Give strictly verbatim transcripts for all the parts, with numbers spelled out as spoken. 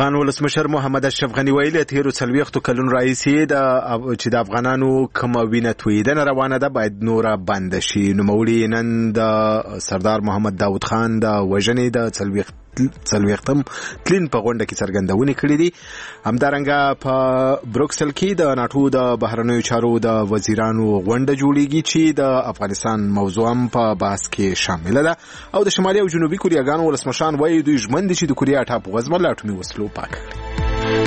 افغان ولسمشر محمد اشرف غنی ویلي تیرو څلوېښتو کلونو راهیسې د چې د افغانانو کوم وینه تویېدنه روانه ده باید نوره بنده شي. نوموړي نن د سردار محمد داود خان د وژنې د څلوېښت څلوېښتم تلین په غونډه کې څرګندونې کړې دي. همدارنګه په بروکسل کې د ناټو د بهرنیو چارو د وزیرانو غونډه جوړیږي چې د افغانستان موضوع هم په بحث کې شامله ده. او د شمالي او جنوبي کوریاګانو ولسمشران وایي دوی ژمن دي چې د کوریا ټاپو غزمه له اټومي وسلو پاک کړي.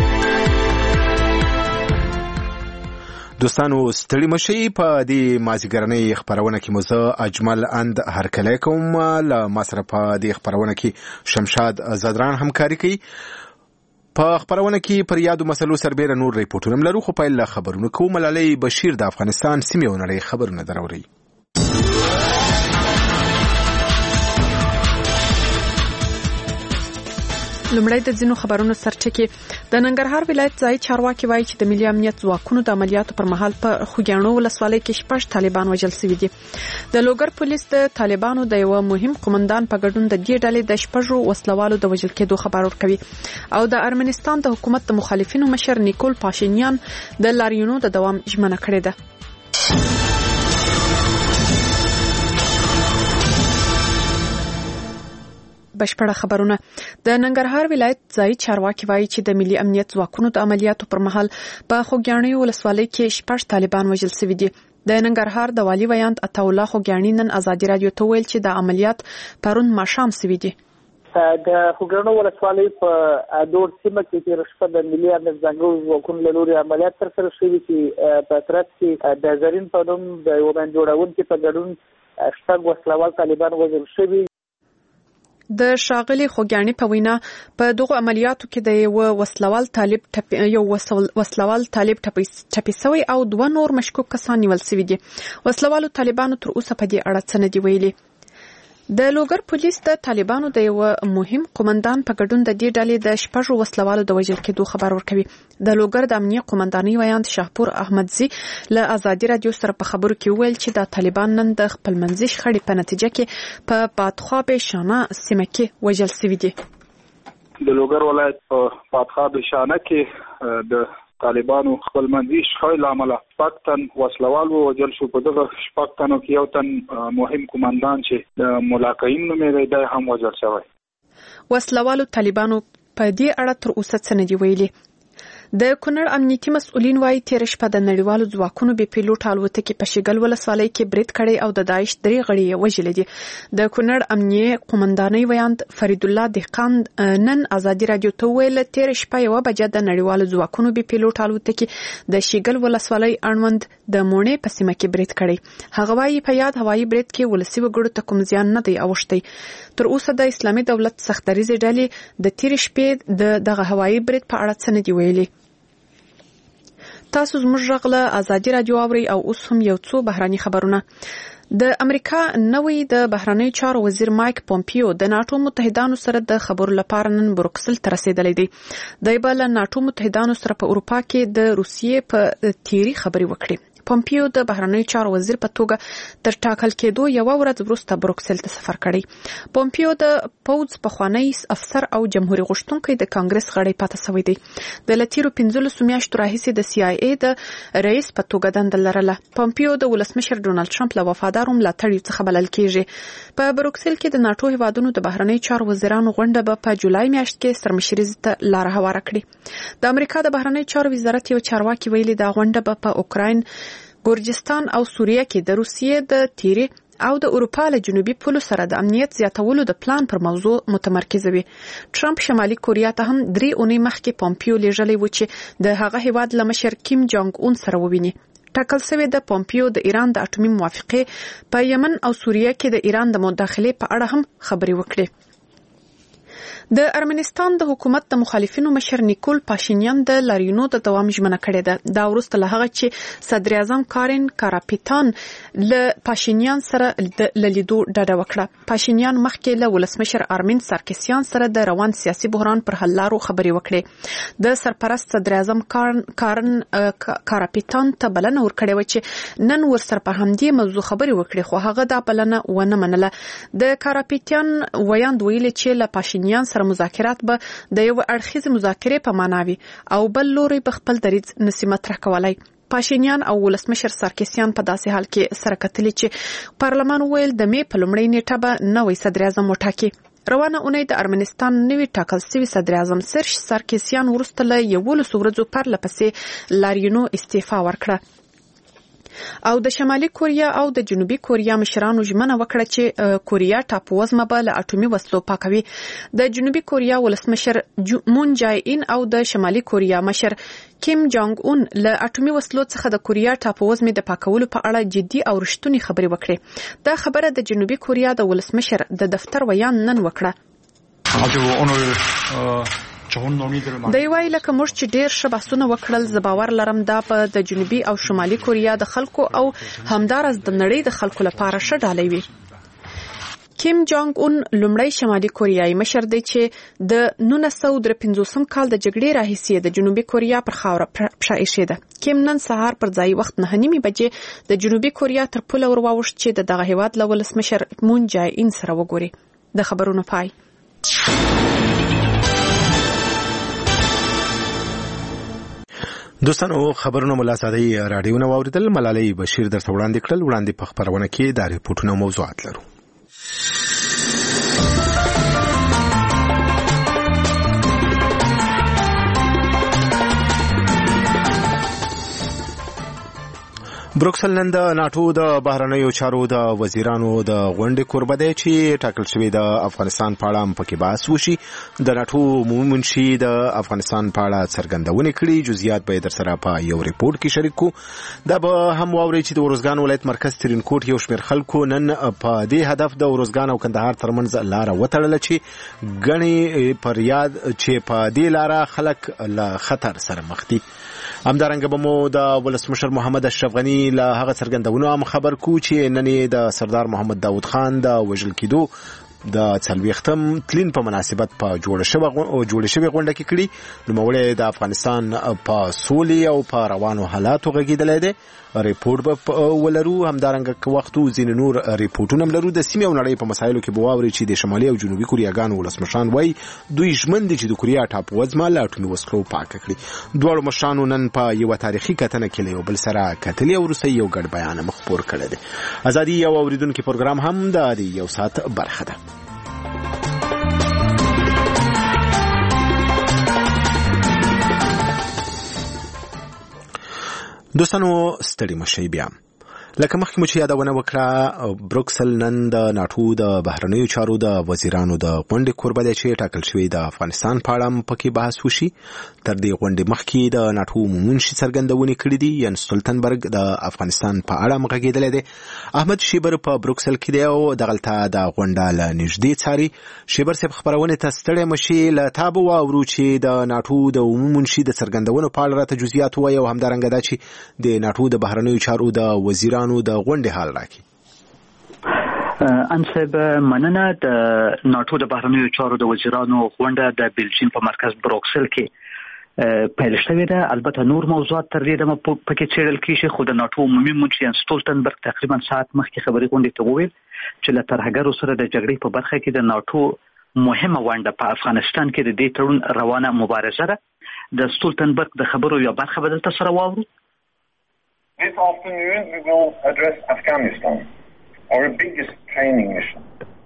دوستانو ستړي مشي په دې مازیګرنۍ خبرونه کې مزه اجمل اند هرکلی کوم. له ما سره په دې خبرونه کې شمشاد زدران همکاري کوي. په خبرونه کې پر یادو مسلو سربېره نور ریپورټونه لرو، خو پیل له خبرونو کوم. ملالۍ بشیر د افغانستان سیمې او نړۍ خبرونه دروري. لومړی د ځینو خبرونو سرچکې د ننګرهار ولایت ځای چارواکي وایي چې د ملي امنیت ځواکونو د عملیاتو پر مهال په خوګیاڼو ولسوالۍ کې شپږ طالبان وژل شوي دي. د لوګر پولیس د طالبانو د یو مهم قومندان په ګډون د دې ډلې د شپږو وسلوالو د وژل کېدو خبر ورکوي. او د ارمنستان د حکومت د مخالفینو مشر نیکول پاشینیان د لاریونونو د دوام ژمنه کړې ده. بشپړه خبرونه. د ننګرهار ولایت ځای چارواکي وایي چې د ملي امنیت ځواکونو د عملیاتو پر مهال په خوګیاڼي ولسوالۍ کې شپږ طالبان وژل شوي دي. د ننګرهار د والي ویاند عطاالله خوګیاڼي نن ازادي رادیو ته ویل چې د عملیات پرون ماښام شوي دي. د خوګیاڼو ولسوالۍ په دور سیمه کې چې رشفه د ملي امنیت ځانګړو ځواکونو له لوري عملیات ترسره شوي چې په ترڅ کې د زرین په نوم د یو بند جوړونکي په ګډون شپږ وسلوال طالبان وژل شوي. د ښاغلي خوګیاڼي په وینا په دغه عملیاتو کې د یو وسلوال طالب ټپي یو وسلوال طالب ټپي شوی او دوه نور مشکوک کسان نیول شوي دي. وسلوالو طالبانو تر اوسه په دې اړه څه نه دي ویلي. د لوګر پولیس د طالبانو د یو مهم قومندان په ګډون د دې ډلې د شپږو وسلوالو د وژل کېدو خبر ورکوي. د لوګر د امنیه قومندانۍ ویاند شاهپور احمدزي له ازادي رادیو سره په خبرو کې ویل چې د طالبان نن د خپلمنځي شخړې په نتیجه کې په پاتخواب شانه سیمه کې وژل شوي دي. د لوګر ولایت په پاتخواب شانه کې د طالبانو خپل منځي شخړې لامل شپږ تن وسلوال وژل شو. په دغه شپږ تنو کې یو تن مهم قومندان چې د ملاقین نومېده دی هم وژل شوی. وسلوالو طالبانو په دې اړه تر اوسه څه نه دي ویلي. د کونړ امنیتي مسؤلین وايي تیر شپه د نړیوالو ځواکونو بې پیلوټ الوتکې په شګل ولسوالۍ کې برید کړی او د داعش درې غړي یې وژلي دي. د کونړ امنیه قومندانۍ ویاند فرید الله دهقان نن ازادي رادیو ته ویل تیر شپه یو بجه د نړیوالو ځواکونو بې پیلوټ الوتکې د شګل ولسوالۍ اړوند د مونې په سیمه کې برید کړی. هغه وايي په یاد هوایي برید کې ولسي وګړو ته کوم زیان نه دی اوښتی. تر اوسه د اسلامي دولت سختدریزې ډلې د تیر شپې د دغه هوایي برید په اړه څه نه دی ویلي. تاسو زموږ غږ له ازادي رادیو اورئ او اوس هم یو څو بهراني خبرونه. د امریکا نوی د بهرنیو چارو وزیر مایک پومپیو د ناټو متحدانو سره د خبرو لپاره نن بروکسل ته رسیدلی دی. دی به له ناټو متحدانو سره په اروپا کې د روسیې په تیری خبرې وکړي. پومپیو د بهرنیو چارو وزیر په توګه تر ټاکل کېدو یو ورځ وروسته بروکسل ته سفر کړی. پومپیو د پوځ پخوانی افسر او جمهوریت غوښتونکی د کانګرس غړی پاتې شوی دی. د لتیرو پنځلسو میاشتو راهیسې د سی آی ای د رئیس په توګه دنده لرله. پومپیو د ولسمشر ډونالد ټرمپ له وفادارو ملاتړیو څخه بلل کېږي. په بروکسل کې د ناټو هیوادونو د بهرنیو چارو وزیرانو غونډه به په جولای میاشت کې سرمشري ته لار هواره کړي. د امریکا د بهرنیو چارو وزارت یو چارواکي ویلي دا غونډه به په اوکراین، ګورجستان او سوریه کې د روسیې د تیری او د اروپا له جنوبي پولو سره د امنیت زیاتولو د پلان پر موضوع متمرکز وي. ټرمپ شمالي کوریا ته هم درې اونۍ مخکې پومپیو لیږلی و چې د هغه هیواد له مشر کیم جانګ اون سره وویني. ټاکل شوی د پومپیو د ایران د اټومي موافقې په یمن او سوریه کې د ایران د مداخلې په اړه هم خبرې وکړي. د ارمنستان د حکومت د مخالفینو مشر نیکول پاشینیان د لاریونونو د دوام ژمنه کړې ده. دا وروسته له هغه چې صدر اعظم کارین کاراپیتان له پاشینیان سره د لیدو ډډه وکړه. پاشینیان مخکې له ولسمشر آرمین سارکسیان سره د روان سیاسي بحران پر حل لارو خبرې وکړې. د سرپرست صدر اعظم کارن کاراپیتان ته بلنه ورکړې و چې نن ورسره په همدې موضوع خبرې وکړي، خو هغه دا بلنه ونه منله. د کاراپیتان ویاند ویلي چې له پاشینیان سره مذاکرات به د یو اړخیز مذاکرې په معنا وي او بل لوري په خپل دریځ نسی مطرح کولای. پاشینیان او ولسمشر سارکسیان په داسې حال کې سره کتلي چې پارلمان ویل د مې په لومړۍ نیټه به نوی صدر اعظم وټاکي. روانه اونۍ د ارمنستان نوی ټاکل شوی صدر اعظم سرش سارکسیان وروسته له یولسو ورځو پرله پسې لارینو استعفا ورکړه او د شمالي کوریا او د جنوبي کوریا مشرانو ژمنه وکړه چې کوریا ټاپووزمه به له اټومي وسلو پاکوي. د جنوبي کوریا ولسمشر مون جای ان او د شمالي کوریا مشر کیم جانګ اون له اټومي وسلو څخه د کوریا ټاپووزمې د پاکولو په اړه جدي او رښتونی خبرې وکړې. دا خبره د جنوبي کوریا د ولسمشر د دفتر ویان نن وکړه. د یوای لکه موږ چې ډیر ښه بحثونه وکړل، زه باور لرم دا په د جنوبي او شمالي کوریا د خلکو او همدارس د نړۍ د خلکو لپاره ښه ډالۍ وي. کیم جانګ اون لومړی شمالي کوریایي مشر دی چې د نولس سوه درې پنځوسم کال د جګړې راهیسې د جنوبي کوریا پر خاوره پښه ایښې ده. کیم نن سهار پر ځای وخت نه نیمې بجې د جنوبي کوریا تر پوله ور واوښت چې د دغه هیواد له ولسمشر مون جای ان سره وګوري. د خبرونو پای. دوستانو خبرونه ملا سادهی رادیو نو اوریدل. ملالۍ بشیر درته وړاندې کړل. وړاندې په خبرونه کې د ریپورتونو موضوعات لرو. بروکسل نن د ناتو د بهرنیو چارو د وزیرانو د غونډې کوربه دی چې ټاکل شوی د افغانستان په اړه پکې بحث وشي. د ناتو عمومي منشي د افغانستان په اړه څرګندونه کړي. جزئیات به در سره په یو ریپورت کې شریک کو. دا به هم واوري چې د ورزګان ولایت مرکز ترینکوټ یو شمېر خلکو نن په دې هدف د ورزګان او کندهار ترمنځ لار وتړله چې غني پر یاد چې په دې لار خلک له خطر سره مخ دي. همدارنګه به مو د ولسمشر محمد اشرف غنی له هغه څرګندونو هم خبر کو چې نن د سردار محمد داود خان د وژل کېدو د څلوېښتم تلین په مناسبت په جوړه شوې جوړه شوې غونډه کې کړي. نوموړی د افغانستان په سولې او په روانو حالاتو غږېدلی دی. ریپورت به ولرو. همدارنګه که وخت ځینې نور ریپورټونه هم لرو. د سیمې او نړۍ په مسایلو کې به واورئ چې د شمالي او جنوبي کوریاګانو ولسمشران وایي دوی ژمن دي چې د کوریا ټاپووزمه له اټومي وسلو پاکه کړي. دواړو مشرانو نن په یوه تاریخي کتنه کې له یو بل سره کتلي او وروسته یو ګډ بیان هم خپور کړی دی. ازادي یو اورېدونکي پروګرام هم د دې یو ساعت برخه ده. دوستانو ستړي مشئ بیا. لکه مخکې مو چې یادونه وکړه، بروکسل نن د ناټو د بهرنیو چارو د وزیرانو د غونډې کوربه دی چې ټاکل شوی د افغانستان په اړه پکې بحث وشي. تر دې غونډې مخکې د ناټو عمومي منشي څرګندونې کړې دي. ین سټولتنبرګ د افغانستان په اړه هم غږېدلی دی. احمد شیبر په بروکسل کې دی او دغلته د غونډه له نږدې څاري. شیبر صاحب خبرونه ته ستړی مشي. له تا به واورو چې د ناټو د عمومي منشي د څرګندونو په اړه راته جزئیات ووایي او همدارنګه دا چې د ناټو د بهرنیو چارو د وزیرانو د غونډې حال راکړي. انصب مننه. د ناټو د بهرنیو چارو د وزیرانو غونډه د بلجیم په مرکز بروکسل کې پیل شوې ده. البته نور موضوعات تر دې دمه پکې څېړل کېږي، خو د ناټو عمومي منشي ین سټولتنبرګ تقریبا ساعت مخکې خبري غونډې ته وویل چې له ترهګرو سره د جګړې په برخه کې د ناټو مهمه ونډه په افغانستان کې د دې تړون روانه مبارزه ده. د سټولتنبرګ د خبرو یو برخه به دلته سره واورو. This afternoon we will address Afghanistan, our biggest training mission.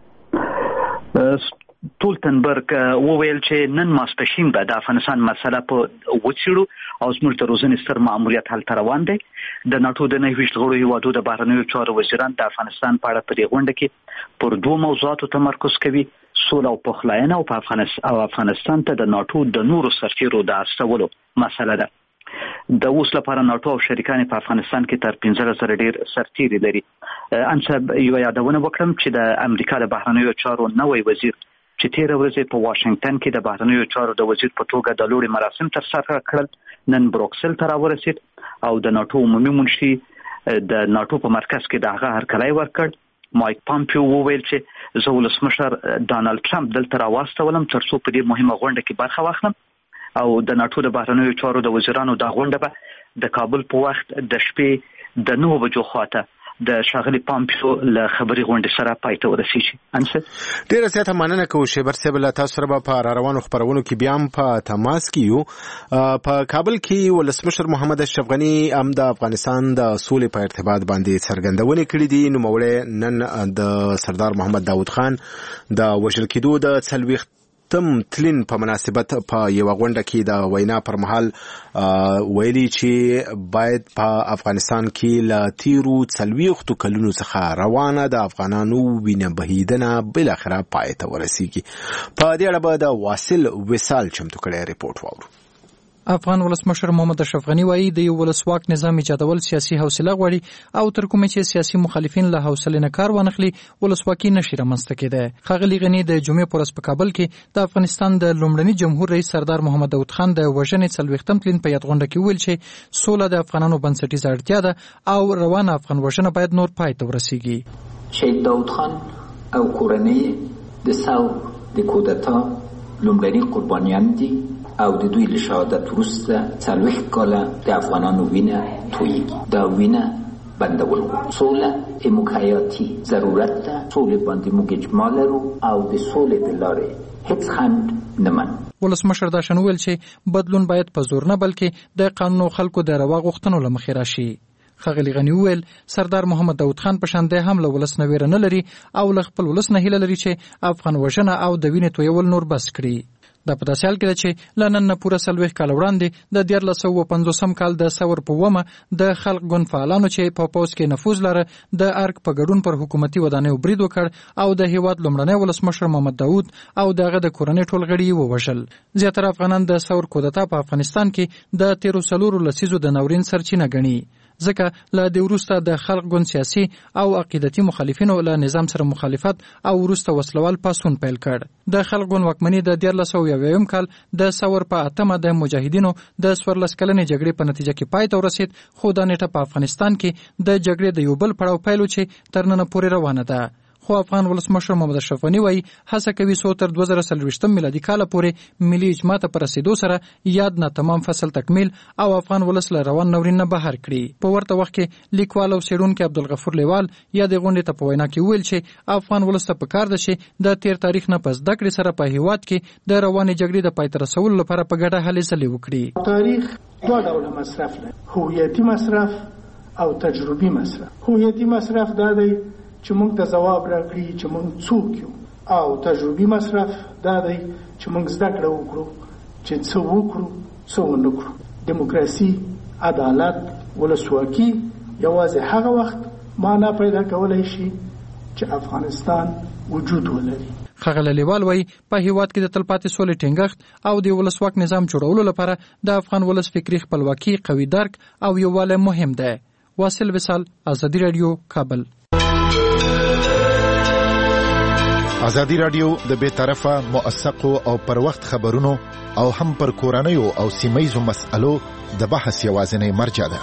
سټولتنبرګ وویل چې نن ماسپښین به د افغانستان مسله په وڅېړو او زموږ د روزنې ستر ماموریت هلته روان دی. د ناټو د نهه ویشت غړو هیوادو د بهرنیو چارو وزیران د افغانستان په اړه په دې غونډه کې پر دوه موضوعاتو تمرکز کوي: سوله او پخلاینه او په افغانستان او افغانستان ته د ناټو د نورو سرتیرو د استولو مسله ده. د اوس لپاره ناټو او شریکان په افغانستان کې تر پنځه زره ډیر سرتیري لري. انصب یو یادونه وکړم چې د امریکا د بهرنیو چارو نوی وزیر چې تیر ورځ په واشنگټن کې د بهرنیو چارو د وزیر په توګه د لوړې مراسم تر سره کړل نن بروکسل ته راورسید او د ناټو عمومي منشي د ناټو په مرکز کې د هغه هرکلی ورکړ. مایک پامپیو وویل چې زه ولسمشر ډانلډ ټرمپ دلته راواستولم ترڅو په دې مهمه غونډه کې برخه واخلم او د ناټو د بهرنیو چارو د وزیرانو د غونډه به د کابل په وخت د شپې د نهو بجو خواته د شاغلي پامپیو له خبري غونډې سره پای ته ورسیږي. انسه ډیره زیاته مننه کوم شیبر صاحب له تاسو سره په روانو خبرونو کې بیا هم په تماس کې یو. په کابل کې ولسمشر محمد اشرف غنی هم د افغانستان د سولې په ارتباط باندې څرګندونې کړې دي. نو موړې نن د سردار محمد داود خان د وژل کېدو د څلوېښت تم تلین په مناسبت په یو غونډه کې د وینا پر مهال ویلي چې باید په افغانستان کې له تیرو څلوېښتو کلونو څخه روانه د افغانانو وینه بهیدنه بل اخره پای ته ورسیږي. په دې اړه به د واصل وصال چمتو کړی ریپورت واورو. افغان ولسمشر محمد اشرف غنی وایي د یو ولسواک نظام ایجادول سیاسي حوصله غواړي او تر کومه چې سیاسي مخالفین له حوصلې نه کار وانخلي ولسواکي نشي رامنځته کېدای. ښاغلي غنی د جمعې په ورځ په کابل کې د افغانستان د لومړني جمهور رئیس سردار محمد داود خان د وژنې څلوېښتم تلین په یاد غونډه کې ویل چې سوله د افغانانو بنسټیزه اړتیا ده او روانه افغان وژنه باید نور پای ته ورسیږي. شهید داود خان او کورنۍ د ثور د کودتا لومړني قربانیان دي او د دوی له شهادت وروسته څلوېښت کاله د افغانانو وینه تویېږي. دا وینه بندول غواړي. سوله زموږ حیاتي ضرورت ده. سولې باندې موږ اجماع لرو او د سولې د لارې هیڅ خنډ نه منو. ولسمشر دا شنو ویل چې بدلون باید په زور نه بلکې د قانون او خلکو د روا غوښتنو له مخې راشي. ښاغلي غنی وویل سردار محمد داود خان په شان دی هم له ولس نه ویره نه لري او له خپل ولس نه هیله لري چې افغان وژنه او د وینې تویول نور بس کړي. دا په داسې حال کې ده چې له نن نه پوره څلوېښت کاله وړاندې د دیارلس سوه پنځوسم کال د ثور په اوومه د خلق ګوند فعالانو چې په پوځ کې نفوذ لره د ارګ په ګډون پر حکومتي ودانیو برید وکړ او د هیواد لومړنی ولسمشر محمد داود او دغه د کورنۍ ټول غړي یې ووژل. زیاتره افغانان د ثور کودتا په افغانستان کې د تیرو څلورو لسیزو د ناورین سرچینه ګڼي. ځکه له دې وروسته د خلق ګوند سیاسي او عقیدتي مخالفینو له نظام سره مخالفت او وروسته وسلوال پاڅون پیل کړ. د خلق ګوند واکمني د دیارلس سوه یوویشتم کال د ثور په اتمه د مجاهدینو د څوارلس کلنې جګړې په نتیجه کې پای ته ورسید. خو دا نیټه په افغانستان کې د جګړې د یو بل پړاو پیل و چې تر ننه پورې روانه ده. خو افغان ولسمشر محمد اشرف غنی وایي هڅه کوي څو تر دوه زره څلوېښتم میلادي کاله پورې ملي اجماع ته په رسېدو سره یاد نه تمام فصل تکمیل او افغان ولس له روان ناورین نه بهر کړي. په ورته وخت کې لیکوال او څېړونکی عبدالغفور لیوال یا د غونډې ته په وینا کې ویل چې افغان ولس ته پکار ده چې د تیر تاریخ نه په زده کړې سره په هیواد کې د روانې جګړې د پای ته رسولو لپاره په ګډه هلې ځلې وکړي. تاریخ دوه ډوله مصرف لري، هویتي مصرف او تجربي مصرف. هویتي مصرف دا دی چې موږ ته ځواب راکړي چې موږ څوک یو، او تجربي مصرف دا دی چې موږ زده کړه وکړو چې څه وکړو څه ونه کړو. دیموکراسي، عدالت، ولسواکي یوازې هغه وخت معنا پیدا کولی شي چې افغانستان وجود ولري. ښاغلی لیوال وایي په هیواد کې د تلپاتې سولې ټینګښت او د ولسواک نظام جوړولو لپاره د افغان ولس فکري خپلواکي، قوي درک او یووالی مهم دی. واصل وصال، ازادي رادیو، کابل. ازادي رادیو د بې طرفه، موثقو او پر وخت خبرونو او هم پر کورنیو او سیمه‌یزو مسألو د بحث یوازینی مرجع ده.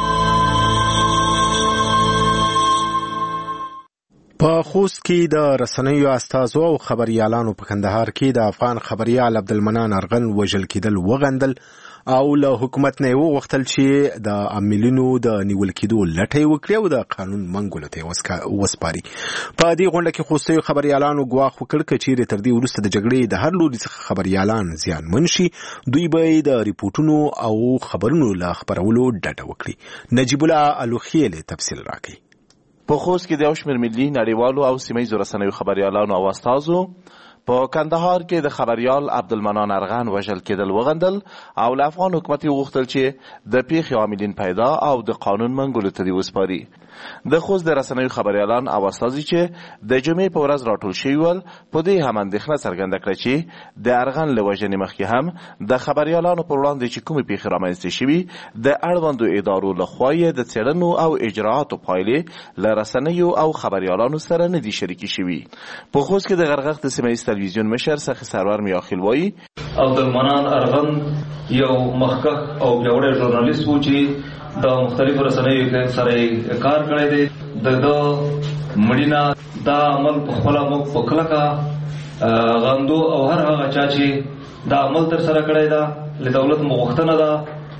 په خوست کې د رسنیو استازو او خبريالانو په کندهار کې د افغان خبريال عبدالمنان ارغن وژل کېدل وغندل او له حکومت نه وغوښتل چې د عاملینو د نیول کېدو لټه وکړي او د قانون منګولو ته وسپاري. په دې غونډه کې خوستي خبريالانو ګواښ وکړ چې تر دې وروسته د جګړې د هر لوري څخه خبريالان زیانمن شي، دوی به د ریپورتونو او خبرونو له خبرولو ډډه وکړي. نجیب الله الوخیل تفصیل راکړي. په خوست کې د یو شمېر ملي، نړیوالو او سیمه‌یزو رسنیو خبريالانو او استازو په کندهار کې د خبريال عبدالمنان ارغن وژل کېدل وغندل او له افغان حکومت وغوښتل چې د پیښې عاملین پیدا او د قانون منګولو ته دې وسپاري. د خوست د رسنیو خبريالان او استازي چې د جمعې په ورځ راټول شوي ول په دې هم اندېښنه څرګنده کړه چې د ارغن له وژنې مخکې هم د خبريالانو پر وړاندې چې کومې پیښې رامنځته شوي د اړوندو ادارو لخوا یې د څېړنو او اجرااتو پایلې له رسنیو او خبريالانو سره نه دي شریکې شوي. په خوست کې د غرغښت سیمه‌یز تلویزیون مشر سخي سرور میاخیل وایي عبدالمنان ارغن یو مخکښ او پیاوړی ژورنالیست و چې د مختلفو رسنیو سره کار کړی دی. د ده مړینه دا عمل په خپله موږ په کلکه غندو او هر هغه چا چې دا عمل تر سره کړی ده له دولت مو غوښتنه ده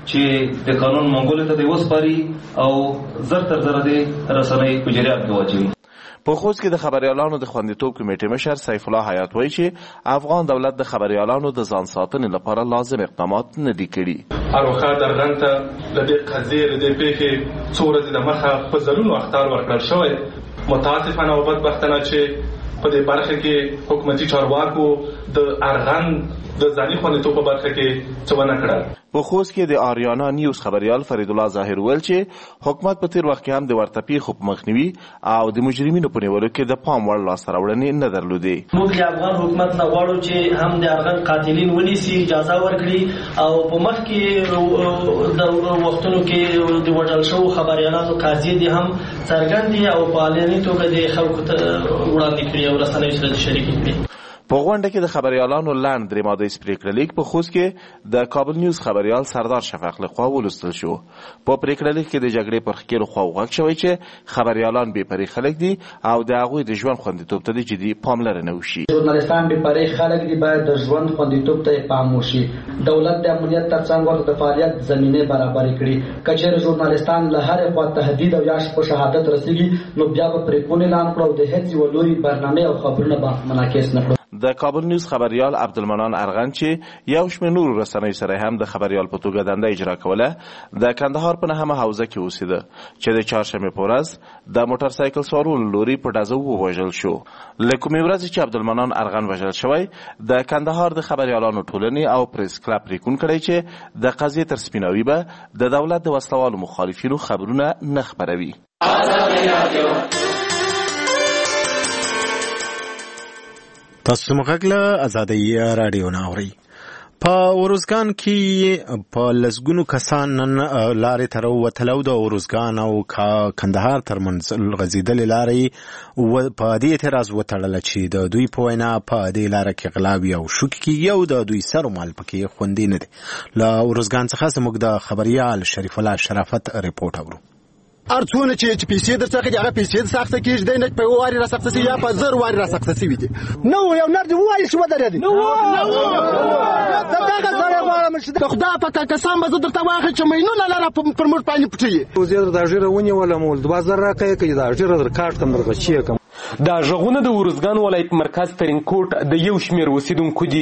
چې د قانون منګولې ته دی وسپاري او زر تر زره دی رسنۍ په جریان کې واچوي. په خوست کې د خبريالانو د خوندیتوب کمیټې مشر سیف الله حیات وایي چې افغان دولت د خبريالانو د ځان ساتنې لپاره لازم اقدامات نه دي کړي. اروخا درغن ته د دې قضیې د دې پیښې څو ورځې د مخه په زرونو اخطار ورکړل شوی. متاسفانه او بدبختانه چې په دې برخه کې حکومتي چارواکو د ارغن د ځاني خوندیتوب په برخه کې څه ونه کړل. په خوست کې د آریانا نیوز خبريال فرید الله ظاهر ویل چې حکومت په تیر وخت کې هم د ورته پیښو په مخنیوي او د مجرمینو په نیولو کې د پام وړ لاسته راوړنې نه درلودې. موږ د افغان حکومت نه غواړو چې هم د افغان قاتلین ونیسي، اجازه ورکړي او په مخ کې د وختونو کې د وژل شوو خبريالانو قضیې دي هم څرګندې او په علني توګه د خلکو ته وړاندې کړي او رسنیو سره شریک کړي. په غونډه کې د خبريالانو لاند درې ماده پریکړلیک په خوست کې د کابل نیوز خبريال سردار شفیق لخوا ولوستل شو. په پریکړلیک کې د جګړې پر خکېلو خوا وغږ شوی چې خبريالان بې پرې خلک دي او د هغوی د ژوند خوندیتوب ته د جدي پاملرنه وشي. ژورنالیستان بې پرې خلک دي، باید د ژوند خوندیتوب ته پام وشي. دولت د امنیت ترڅنګ ورته د فعالیت زمینه برابر کړي. که چېرې ژورنالیستان له هرې خوا تهدید او یا په شهادت رسېږي نو بیا به پرېکون اعلان کړو او د هېڅ یوه لوري برنامې او خبرونه به منعکس نه کړو. د کابل نیوز خبريال عبدالمنان ارغن چې یو شمېر نورو رسنیو سره هم د خبريال په توګه دنده اجرا کوله، د کندهار په نهمه حوزه کې اوسېده چې د چهارشنبې په ورځ د موټر سایکل سوارولو لوري په ډزو ووژل شو. له کومې ورځې چې عبدالمنان ارغن وژل شوی، د کندهار د خبريالانو ټولنې او پریس کلب پریکون کړی چې د قضیې تر سپیناوي به د دولت د وسلوالو مخالفینو خبرونه نه خپروي. تاسو مغږله ازادي رادیو ناوري. په ورزګان کې په لسګونو کسان نن لارې تر وتلو د ورزګان او کندهار ترمنځ غځېدلې لارې په دې اعتراض وتړله چې د دوی په وینا په دې لاره کې غلاوي او شوک کېږي او د دوی سر مال پکې خوندي نه دی. له ورزګان څخه زموږ د خبريال شریف الله شرافت ریپورټ اورو. ارڅونه چې پیسې درڅخه دي هغه پیسې د سخته کېږي دی نه په واري را سخته سي یا په زر واري را سخته سي دي. نو یو نر دی وایي شو درېدي نو دغه سره غواړم چې د خدای په قسم به زه درته واخلم چې مینونه لاره پر موږ باندې پټوي. وزیر د ژیره ونیوله مول دوه زره راکړی که د ژیره در کارت کم درغه چی کم. دا ژغونه د ورزګان ولایت مرکز ترینکوټ د یو شمېر اوسیدونکو دي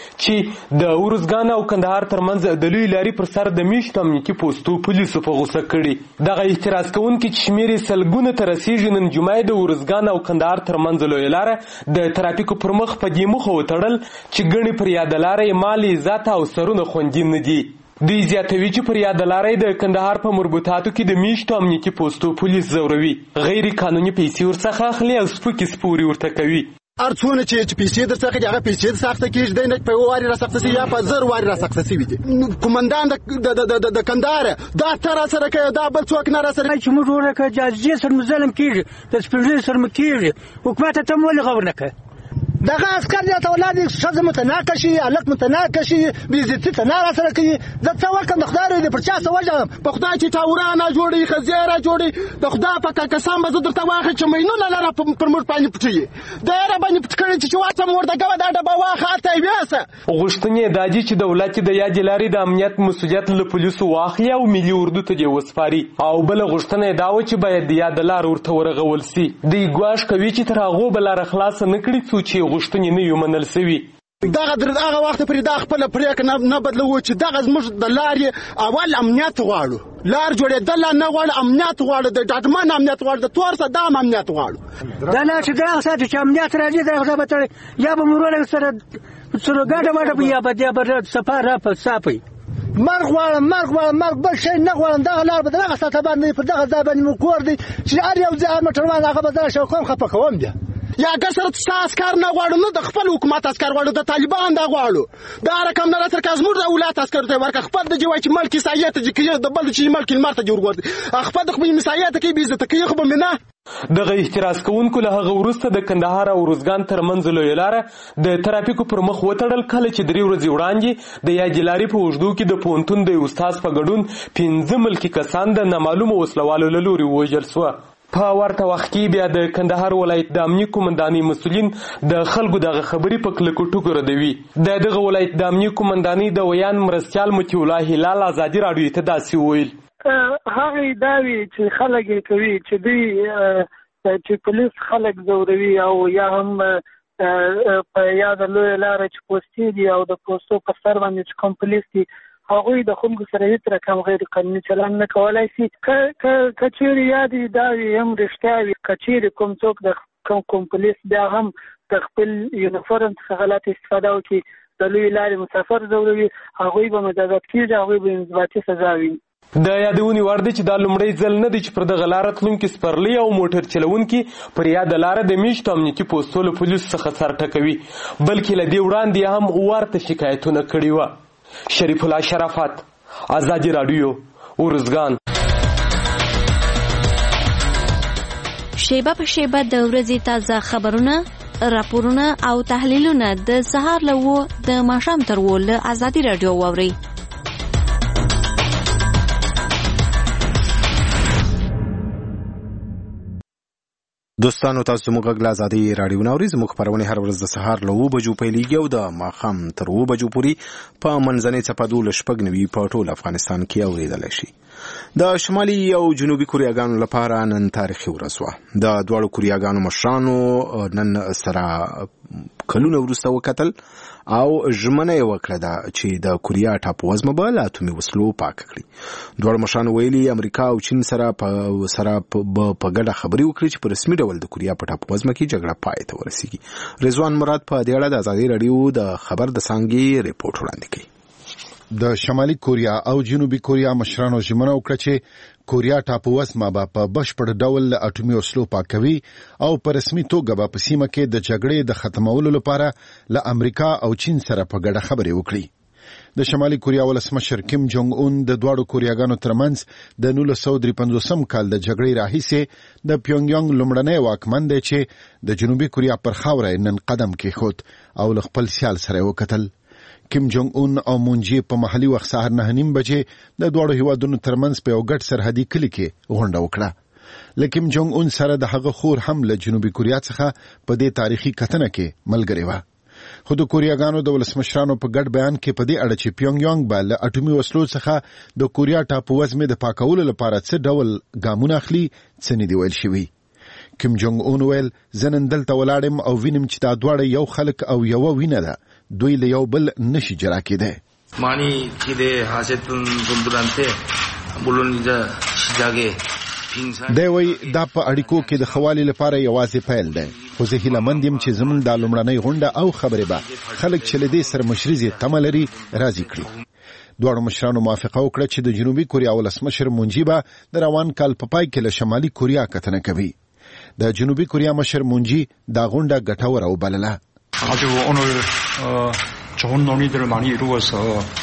چې د ورزګان او کندهار ترمنځ د لوی لارې پر سر د میشتو امنیتي پوستو پولیسو په غوسه کړي. دغه اعتراض کوونکي چې شمېر یې سلګونه ته رسېږي نن جمعه د ورزګان او کندهار ترمنځ لویه لاره د ترافیکو پر مخ په دې موخه وتړل چې ګڼې پر یاده لاره یې مال عزت او سرونه خوندي نه دي. دوی زیاتوي چې پر یاده لارې د کندهار په مربوطاتو کې د میشتو امنیتي پوستو پولیس ځوروي، غیر قانوني پیسې ورڅخه اخلي او سپکې سپورې ورته کوي. ارڅونه چې پیسې درڅخه دي هغه پیسې د سخته کېږي دی نه په واري را سخته سي یا په زر واري را سخته سي دي. قومندان د کندهار دا تر سره کوي دا بل څوک نه را سره چې موږ ورکه جاجي سر مظلم کېږي د سپېږلي سر مکېږي حکومت ته مولي خبر نه کوي. دغه عسکر یا اولاد ښځه متناقه شي هلک متناقه شي بېعزتي ته نه راسره کوي. زه څه وکړم د خدای روی پر چا څه وژړم په خدای چې ټاوران را جوړوي خزې را جوړوي د خدای په قسم به زه درته واخلم چې مینونه لره پر موږ باندې پټوي د یاره باندې پټ کړی چې واچم ورته کوه دا ډبه واخه هلته یې ویسه. غوښتنې یې دا دي چې دولت د یادې لارې د امنیت مسؤلیت له پولیسو واخلي او ملي اردو ته دې وسپاري. او بله غوښتنه یې دا وه چې باید د یاده لار ورته ورغول سي. دوی ګواښ کوي چې تر هغو به لاره خلاصه نه کړي څو چې غوښتنې نه وي منل سوي. دغه هغه وخت پرې دا خپله پرېکړه نه بدلوو چې دغه زموږ د لارې اول امنیت غواړو، لار جوړېدل نه غواړو، امنیت غواړو، د ډاډمن امنیت غواړو، د تور صدام امنیت غواړو. دا لار چې دغه ساتي چې امنیت راځي دغه ځای به تړي یا به مرور سره سره ګاډه واډه یا به بیا به سفر را په صافي مرګ غواړم مرګ غواړم مرګ بل شی نه غواړم. دغه لار به دغه ساته باندې پر دغه ځای باندې مو کور دی چې هر یو ځای موټروان هغه به زه شوقوم خفه کوم بیا یا اگر سره ستا عسکر نه غواړو نو د خپل حکومت عسکر غواړو د طالبان دا غواړو دا رقم نه راته که زموږ د ولایت عسکرو ته ورکړه خپل د جوای چې ملک سایه ته چې د بل چې ملک لمر ته جوړ ورته خپل د خپل مسایه ته کې بیزته کې خو به نه. دغه احتراز کوونکو له هغه وروسته د کندهار او ورزګان ترمنځ لویه لاره د ترافیکو پر مخ وتړل کله چې درې ورځې وړاندې د یادې لارې په اوږدو کې د پوهنتون د استاد په ګډون پنځه ملکي کسان د نامعلومو وسلوالو له لورې ووژل سوه. په ورته وخت کې بیا د کندهار ولایت د امنیه قومندانۍ مسؤلین د خلکو دغه خبرې په کلکو ټکو ردوي. د دغه ولایت د امنیه قومندانۍ د ویان مرستیال مطیع الله هلال ازادي راډیو ته داسې وویل: هغه دا وی چې خلک یې کوي چې دوی چې پولیس خلک زوروي او یا هم په یاد لوی لاره چې پوسټي دي او د پوسټو په سر باندې چې کوم پولیس دي هغوی د خلکو سره هیڅ رقم غیر قانوني چلند نه کولی شي. که چیرې یادې دا وي هم رښتیا وي، که چیرې کوم څوک د کوم کوم پولیس بیا هم د خپل یونیفورم څخه غلط استفاده وکړي د لویې لارې مسافر ځوروي، هغوی به مجازات کېږي، هغوی به انضباطي سزا ویني. د یادونې وړ دی چې دا لومړی ځل نه دی چې پر دغه لاره تلونکي سپرلي او موټر چلونکي پر یاده لاره د میشتو امنیتي پوستو له پولیسو څخه سر ټکوي، بلکې له دې وړاندې هم ورته شکایتونه کړي وه. شریف الله شرافت، ازادي راډیو، ارزګان. شیبه په شیبه د ورځې تازه خبرونه، راپورونه او تحلیلونه د سهار له اوه د ماښام تر اوه له ازادي راډیو واورئ. دوستانو تاسو موږ غږ له ازادي راډیو ناوري. زموږ خپرونه هر ورځ د سهار له اوه بجو پیلېږي او د ماښام تر اوه بجو پورې په منځنۍ څپه دولس شپږ نوي په ټول افغانستان کې اورېدلی شي. د شمالي او جنوبي کوریاګانو لپاره نن تاریخي ورځ وه. د دواړو کوریاګانو مشرانو نن سره کلونه وروسته وکتل او ژمنه یې وکړه ده چې د کوریا ټاپووزمه به له اتومي وسلو پاک کړي. دواړو مشرانو ویلي امریکا او چین سره په سره به په ګډه خبرې وکړي چې په رسمي ډول د کوریا په ټاپووزمه کې جګړه پای ته ورسیږي. رضوان مراد په دې اړه د ازادي راډیو د خبر د څانګې ریپورت وړاندې کوي. د شمالي کوریا او جنوبي کوریا مشرانو ژمنه وکړه چې کوریا ټاپووزمه به په بشپړ ډول له اټومي وسلو پاکوي او په رسمي توګه به په سیمه کې د جګړې د ختمولو لپاره له امریکا او چین سره په ګډه خبرې وکړي. د شمالي کوریا ولسمشر کیم جونګ اون د دواړو کوریاګانو ترمنځ د نولس سوه درې پنځوسم کال د جګړې راهیسې د پیونګ یانګ لومړنی واکمن دی چې د جنوبي کوریا پر خاوره نن قدم کېښود او له خپل سیال سره وکتل. کیم جونګ اون او مونجي په محلي وخت سهار نه نیم بجې د دواړو هیوادونو ترمنځ په یو ګډ سرحدي کلي کې غونډه وکړه. له کیم جونګ اون سره د هغه خور هم له جنوبي کوریا څخه په دې تاریخي کتنه کې ملګری وه. خو د کوریاګانو د ولسمشرانو په ګډ بیان کې په دې اړه چې پیونګ یانګ به له اټومي وسلو څخه د کوریا ټاپووزمې د پاکولو لپاره څه ډول ګامونه اخلي څه نه دي ویل شوي. کیم جونګ اون ویل زه نن دلته ولاړم او وینم چې دا دواړه یو خلک او یوه وینه ده، دوی له یو بل نشي جلا کېدی. مانی کېدې حاصل دندرانته بولونیزه شجاګې دی وی دا په اړیکو کې د خوالي لپاره یوازې پیل دی، خو زه هیله مند یم چې زموږ دا لومړنۍ غونډه او خبرې به خلک چې له دې سره مشري تمه لري راضي کړي. دواړو مشرانو موافقه وکړه چې د جنوبي کوریا ولسمشر مونجي به د روان کال په پای کې له شمالي کوریا کتنه کوي. د جنوبي کوریا مشر مونجي دا غونډه ګټوره وبلله. 아주 오늘 어, 좋은 논의들을 많이 이루어서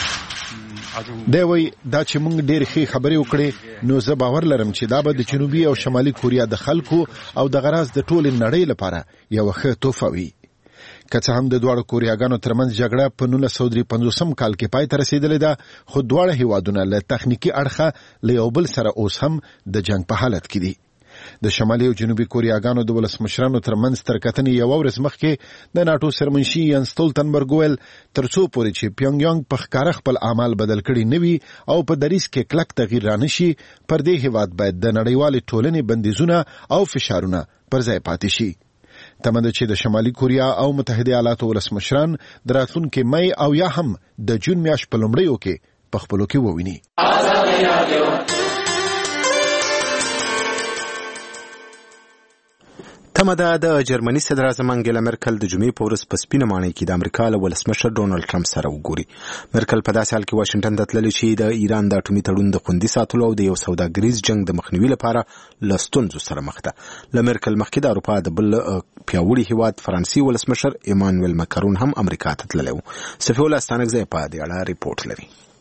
دی وی دا چې موږ ډېر ښې خبرې وکړې نو زه باور لرم چې دا به د جنوبي او شمالي کوریا د خلکو او د غراز د ټولې نړۍ لپاره یوه ښه تحفه وي. که څه هم د دواړو کوریاګانو ترمنځ جګړه په نولس سوه درې پنځوسم کال کې پای ته رسېدلې ده، خو دواړه هیوادونه له تخنیکي اړخه له یو بل سره اوس هم د جنګ په حالت کې دي. د شمالي او جنوبي کوریاګانو د ولسمشرانو ترمنځ تر کتنې یوه ورځ مخکې د ناټو سرمنشي ین ستولتنبرګ ویل تر څو پورې چې پیونګ یانګ په ښکاره خپل اعمال بدل کړي نه وي او په دریځ کې کلک تغییر رانه شي، پر دې هیواد باید د نړیوالې ټولنې بندیزونه او فشارونه پر ځای پاتې شي. تمه ده چې د شمالي کوریا او متحده ایالاتو ولسمشران د راتلونکي مۍ او یا هم د جون میاشت په لومړیو کې په خپلو کې وویني. تمه ده د جرمني صدر اعظم انګیلا مرکل د جمعې په ورځ په سپینه ماڼۍ کې د امریکا له ولسمشر ډونالډ ټرمپ سره وګوري. مرکل په داسې حال کې واشنګټن ته تللې چې د ایران د اټومي تړون د خوندي ساتلو او د یو سوداګریز جنګ د مخنیوي لپاره له ستونزو سره مخ ده. له مرکل مخکې د اروپا د بل پیاوړي هیواد فرانسې ولسمشر ایمانویل مکرون هم امریکا ته تللی و. صفي الله ستانکزی په دې اړه ریپورت لري.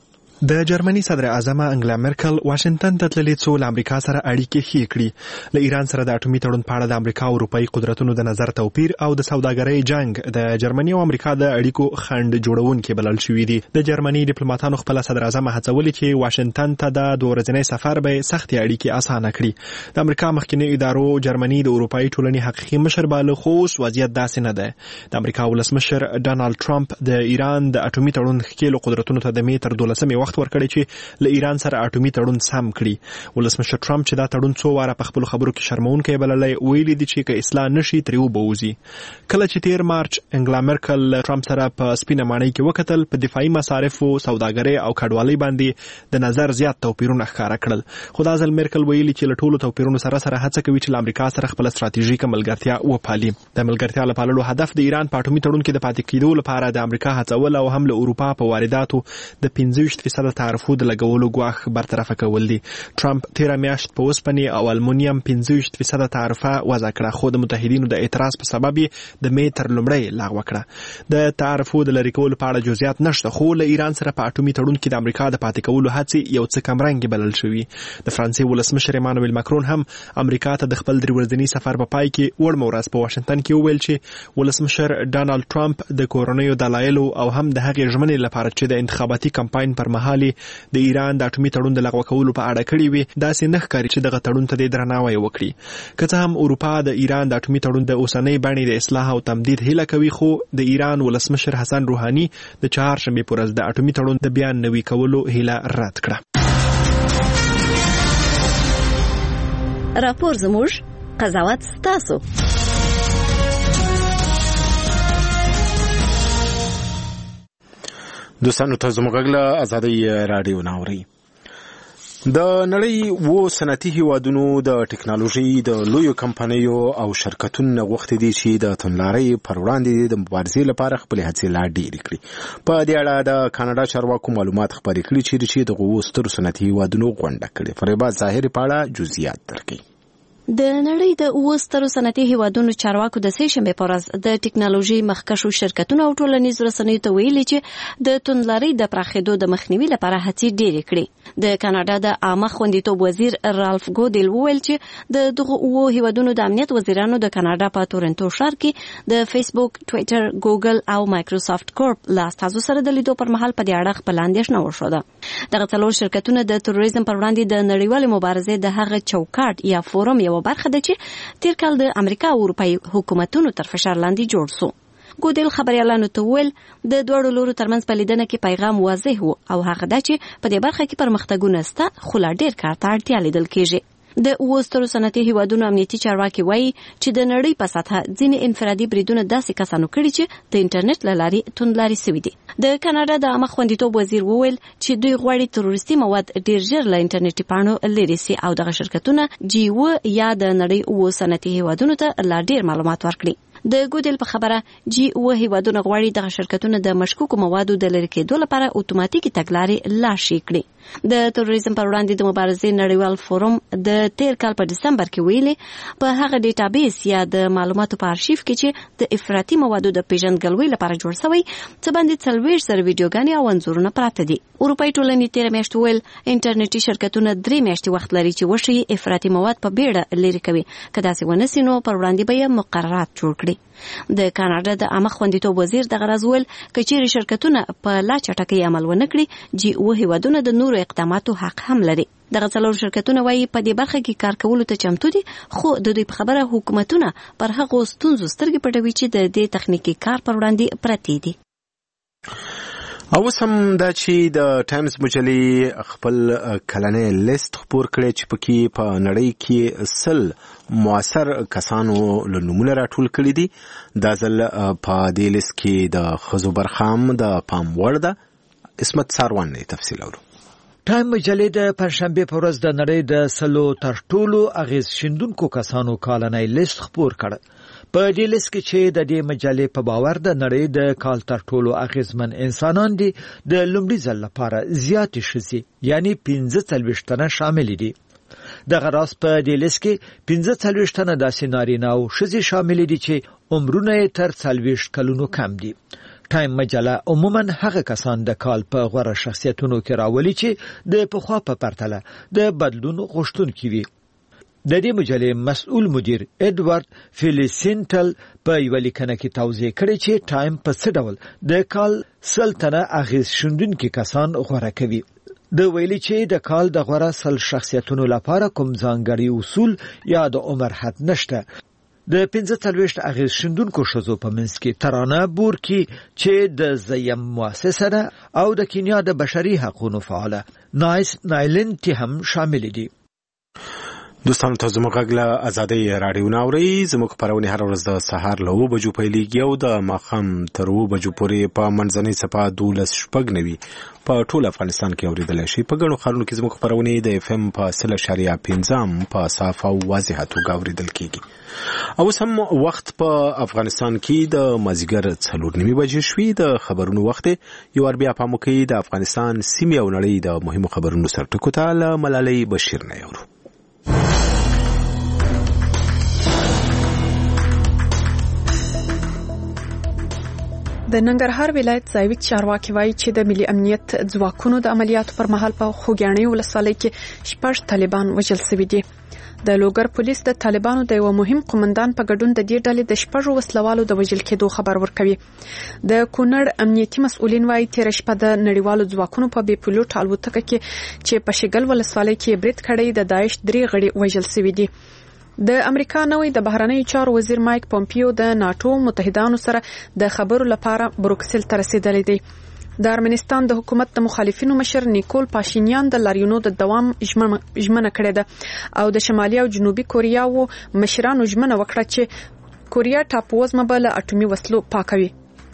د جرمني صدر اعظم انګلا مرکل واشنگټن ته تللې څو له امریکا سره اړیکې ښې کړي. له ایران سره د اټومي تړون په اړه د امریکا او اروپایي قدرتونو د نظر توپیر او د سوداګرۍ جنگ د جرمني او امریکا د اړیکو خنډ جوړونکي بلل شوي دي. د جرمني ډیپلوماټانو خپل صدر اعظم هڅولې چې واشنگټن ته د دوه ورځني سفر به سختې اړیکې اسانه کړي. د امریکا مخکنی ادارو جرمني د اروپایي ټولنې حقیقي مشر باله، خو اوس وضعیت داسې نه ده. د امریکا ولسمشر ډانالډ ټرمپ د ایران د اټومي تړون ښکېلو قدرتونو ته د مې تر دولسمې وخت ورکړی چې له ایران سره اټومي تړون سم کړي. ولسمشر ټرمپ چې دا تړون څو واره په خپل خبرو کې شرمونکی بللی، ویلي دي چې که اصلاح نشي ترې وبوځي. کله چې تیر مارچ انګلا مرکل ټرمپ سره په سپینه ماڼۍ کې وکتل، په دفاعي مصارفو، سوداګرۍ او کډوالۍ باندې د نظر زیات توپیرونه ښکاره کړل. خو دا ځل مرکل ویلي چې له ټولو توپیرونو سره سره هڅه کوي چې له امریکا سره خپل ستراتیژیکه ملګرتیا وپالي. د ملګرتیا له پاللو هدف د ایران په اټومي تړون کې د پاتې کېدو لپاره د امریکا هڅول او هم له اروپا په وارداتو د پنځه ویشت فیصده تعرفو د لګولو ګواښ برطرفه کول دي. ټرمپ تیره میاشت په اوسپنې او المونیم پنځه ویشت فیصده تعرفه وضع کړه، خو د متحدینو د اعتراض په سبب د مې تر لومړۍ لغوه کړه. د تعرفو د لرې کولو په اړه جزئیات نشته، خو له ایران سره په اټومي تړون کې د امریکا د پاتې کولو هڅې یو څه کمرنګې بلل شوي. د فرانسې ولسمشر ایمانویل ماکرون هم امریکا ته د خپل درې ورځني سفر په پای کې وړمه ورځ په واشنګټن کې وویل چې ولسمشر ډانالډ ټرمپ د کورنیو دلایلو او هم د هغې ژمنې لپاره چې د انتخاباتي کمپاین پر مهال د ایران د اټومي تړون د لغوه کولو په اړه کړي وي، داسې نه ښکاري چې دغه تړون ته د درناوی وکړي. که څه هم اروپا د ایران د اټومي تړون د اوسنۍ بڼې د اصلاح او تمدید هیله کوي، خو د ایران ولسمشر حسن روحاني د چهارشنبې په ورځ د اټومي تړون د بیا نوي کولو هیله رد کړه. راپور زموږ، قضاوت ستاسو. دوستانو ته زموږ غږ له ازادۍ راډیو نه اورئ. د نړۍ و صنعتي هیوادونو د ټکنالوژي د لویو کمپنیو او شرکتونو غوښتي دي چې د توندلارۍ پر وړاندې د مبارزې لپاره خپل هڅې لا ډېرې کړي. په دې اړه د کاناډا چارواکو معلومات خپاره کړي چې د دغو سترو صنعتي هیوادونو غونډه کړې. فریبا ظاهري په اړه جزئیات درکوي. د نړۍ د اوه سترو صنعتي هیوادونو چارواکو د سې شنبې په ورځ د ټکنالوژي مخکښو شرکتونو او ټولنیزو رسنیو ته ویلي چې د توندلارۍ د پراخېدو د مخنیوي لپاره هڅې ډېرې کړې. د کاناډا د عامه خوندیتوب وزیر رالف ګودیل وویل چې د دغو اوه هیوادونو د امنیت وزیرانو د کاناډا په تورنټو ښار کې د فیسبوک، ټویټر، ګوګل او مایکروسافټ کورپ له استازو سره د لیدو پر مهال په دې اړه خپل اندېښنه وښوده. دغه څلور شرکتونه د تروریزم پر وړاندې د نړیوالې مبارزې د هغه چوکاټ یا فورم یو برخه ده چې تیر کال د امریکا او اروپایي حکومتونو تر فشار لاندې جوړ سو. ګودیل خبريالانو ته ویل د دوړو لورو ترمنځ په لیدنه کې پیغام واضح وو او هغه دا چې په دې برخه کې پرمختګونه سته، خو لا ډیر کار ته اړتیا لیدل کېږي. د اوه سترو صنعتي هیوادونو امنیتي چارواکي وایي چې د نړۍ په سطحه ځینې انفرادي بریدونه داسې کسانو کړي چې د انټرنیټ له لارې توندلاري سوي دي. د کاناډا د عامه خوندیتوب وزیر وویل چې دوی غواړي تروریستي مواد ډیر ژر له انټرنیټي پاڼو لرې سي او دغه شرکتونه جی و یا د نړۍ اوه صنعتي هیوادونو ته لا ډیر معلومات ورکړي. د ګودل په خبره جی اوه هیوادونه غواړي دغه شرکتونه د مشکوکو موادو د لرې کېدو لپاره اتوماتیکي تګلارې لاشي کړي. د تروریزم پر وړاندې د مبارزې نړیوال فورم د تیر کال په دسمبر کې ویلي په هغه ډیټابیس یا د معلوماتو په ارشیف کې چې د افراطي موادو د پیژندګلوۍ لپاره جوړ شوی څه باندې څلوېښت زره ویډیوګانې او انځورونه پراته دي. اروپایي ټولنې تیر میاشت ویل انټرنیټي شرکتونه درې میاشتې وخت لري چې وشي افراطي مواد په بیړه لرې کوي، که داسې ونه سي نو پر وړاندې به یې مقررات جوړ کړي. د کاناډا د عامه خوندیتوب وزیر دغه راز ویل که چیرې شرکتونه په لا چټکۍ عمل ونه کړي، جی اوه هیوادونه د نورو اقداماتو حق هم لري. دغه څلور شرکتونه وایي په دې برخه کې کار کولو ته چمتو دي، خو د دوی په خبره حکومتونه پر هغو ستونزو سترګې پټوي چې د دې تخنیکي کار پر وړاندې پرتې دي. او سم دا چې د ټایمز مجلې خپل کلنی لیست خپور کړي چې پکې په نړۍ کې سل موثر کسانو له نومونه راټول کړي دي. دا ځل په دې لیست کې د ښځو برخه هم د پام وړ ده. اسمت ساروان نه تفصیل اورو. ټایم مجلې د پنځشنبه په ورځ د نړۍ د سلو تر ټولو اغیز شیندونکو کسانو کلنی لیست خپور کړ. په دې لیست کې چې د دې مجلې په باور د نړۍ د کال تر ټولو اغیزمن انسانان دي، د لومړي ځل لپاره زیاتې ښځې یعنی پنځه څلوېښت تنه شامل دي. دغه راز په دې لیست کې پنځه څلوېښت تنه داسې نارینه او ښځې شامل دي چې عمرونه یې تر څلوېښت کلونو کم دي. ټایم مجله عموما هغه کسان د کال په غوره شخصیتونو کې راولي چې د پخوا په پرتله د بدلون غوښتونکي وي. د دې مجلې مسؤل مدیر ایډوارد فیلیسینټل په یو لیکنه کې توضیح کړې چې ټایم په څه ډول د کال سلطنه اغیز شندونکي کسان غوره کوي. د ویلي چې د کال د غوره سل شخصیتونو لپاره کوم ځانګړي اصول یا د عمر حد نشته. د پنځه څلوېښت اغیز شندونکو ښځو په منځ کې ترانه بورکي چې د زیم مؤسسه ده او د کینیا د بشري حقوقو فعاله نایس نایلنټي هم شامل دي. دوستانو ته زموږ غږ له ازادۍ راډیو نه اورئ. زموږ خپرونې هره ورځ د سهار له اوه بجو پیلېږي او د ماښام تر اوه بجو پورې په منځنۍ څپه دولس شپږ نوي په ټول افغانستان کې اورېدلی شي. په ګڼو ښارونو کې زموږ خپرونې د اف ام په سل اشاریه پنځه هم په صاف او واضحه توګه اورېدل کېږي. او اوس هم وخت په افغانستان کې د مازدیګر څلور نیمې بجې شوي. د خبرونو وخت یو وار بیا پام وکړئ د افغانستان سیمې او نړۍ د مهمو خبرونو سرټکو ته له ملالۍ بشیر نه اورو. د ننګرهار ولایت ځایوي چارواکي وایي چې د ملي امنیت ځواکونو د عملیاتو پر مهال په خوږیاڼي ولسوالۍ کې شپږ طالبان وژل شوي دي. د لوګر پولیس د طالبانو د یو مهم قومندان په ګډون د دې ډلې د شپږو وسلوالو د وژل کېدو خبر ورکوي. د کونړ امنیتي مسؤلین وایي تېره شپه د نړیوالو ځواکونو په بې پیلوټ الوتکه کې چې په شګل ولسوالۍ کې برید کړی د داعش درې غړي وژل شوي دي. د امریکا نوی د بهرنیو چارو وزیر مایک پومپیو د ناتو متحدانو سره د خبرو لپاره بروکسل ته رسیدلی دی. د ارمنستان د حکومت د مخالفینو مشر نیکول پاشینیان د لاریونو د دوام ژمنه کړې ده او د شمالي او جنوبي کوریا و مشرانو ژمنه وکړه چې کوریا ټاپووزمه به له اټومي وسلو پاکوي.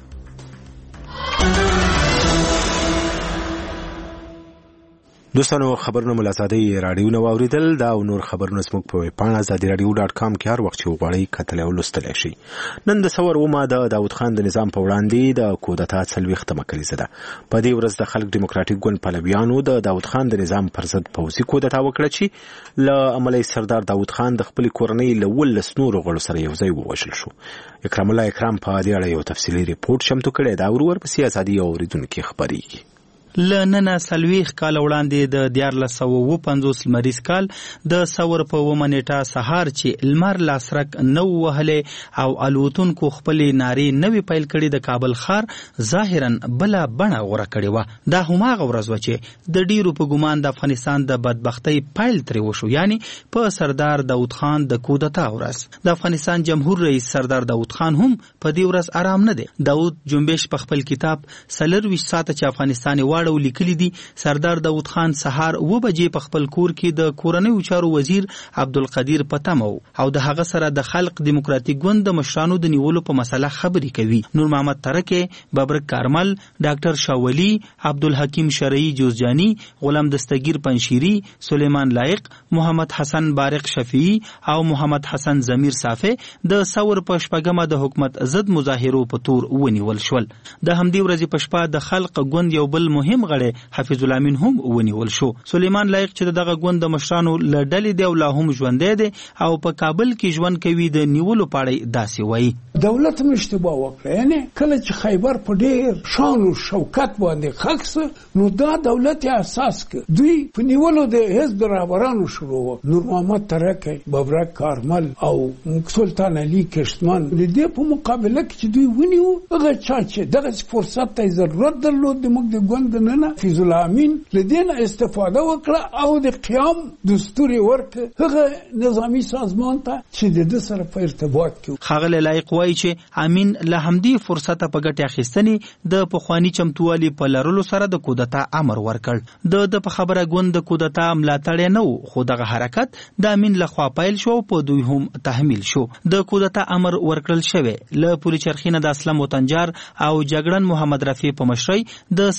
دوستانو خبرونه مل ازادۍ راډیو نو اوریدل. دا او نور خبرونه زموږ په ویب پاڼه ازادي راډیو ډاټ کام کې هر وخت وغواړئ کتلی او لوستلی شي. نن د څه ور اومه د داود خان د نظام په وړاندې د کودتا څلوېښتمه کلیزه ده. په دې ورځ د خلک ډیموکراتیک ګوند پلویانو د داود خان د نظام پر ضد پوځي کودتا وکړه چې له امله سردار داود خان د خپلې کورنۍ له اوولس نورو غړو سره یو ځای ووژل شو. اکرام الله اکرام په دې اړه یو تفصیلي ریپورټ چمتو کړی ده او ورپسې ازادي اورېدونکي خبرېږي. له ننه څلوېښت کاله وړاندې د دیارلس سوه اووه پنځوس لمریز کال د ثور په اوومه نیټه سهار چې لمر لاسرک نه و وهلی او الوتونکو خپلې نارې نوې پیل کړي د کابل ښار ظاهرا بله بڼه غوره کړې وه. دا هماغه ورځ وه چې د ډیرو په ګمان د افغانستان د بدبختۍ پیل ترې وشو، یعنی په سردار داود خان د کودتا ورځ. د افغانستان جمهور رئیس سردار داود خان هم په دې ورځ آرام نه دی. داود جنبش په خپل کتاب څلرویشت ساعته چې افغانستان واړه لیکلي دي سردار داود خان سهار و بجې په خپل کور کې د کورنیو چارو وزیر عبدالقدیر په تمه او د هغه سره د خلق دیموکراتیک ګوند د مشرانو د نیولو په مسله خبرې کوي. نور محمد ترکه، ببرک کارمل، ډاکټر شاولی، عبدالحکیم شرعی جوزجانی، غلام دستگیر پنشیری، سلیمان لایق، محمد حسن بارق شفیعی او محمد حسن ضمیر صافی د ثور په شپږمه د حکومت ضد مظاهرو په تور ونیول شول. د همدې ورځې په شپه د خلق ګوند یو بل مهم غړی حفیظ الامین هم ونیول شو. سلیمان لایق چې دغه ګوند د مشرانو له ډلې دی او لا هم ژوندی دی او په کابل کې ژوند کوي، د نیولو په اړه داسې وایي. دولت هم اشتباه وکړه، یعنی کله چې خیبر په ډېر شان او شوکت باندې خښ سه نو دا دولت یې اساس کړ. دوی په نیولو د حزب رهبرانو شروع وکړ. نور محمد ترکی، ببرک کارمل او سلطان علي کشتمان د دې په مقابله کې چې دوی ونیو هغه چا چې دغه فرصت ته ضرورت درلود د موږ د ګوند نه حفیظ الامین لدین استفاده وکړه او د قیام دستور ورکړ هغه نظامی سازمان ته چې د دې سره په ارتباط کې. ښاغلی لایق وایي چې امین له همدې فرصته په ګټې اخیستنې د پخواني چمتووالي په لرلو سره د کودتا امر ورکړ. د د په خبره ګوند د کودتا ملاتړی نه و، خو دغه حرکت د امین لخوا پیل شو په دوی هم تحمیل شو. د کودتا امر ورکړل شوی له پولي چرخي نه د اسلم وطنجار او جګړن محمد رفیع په مشرۍ د څلورمې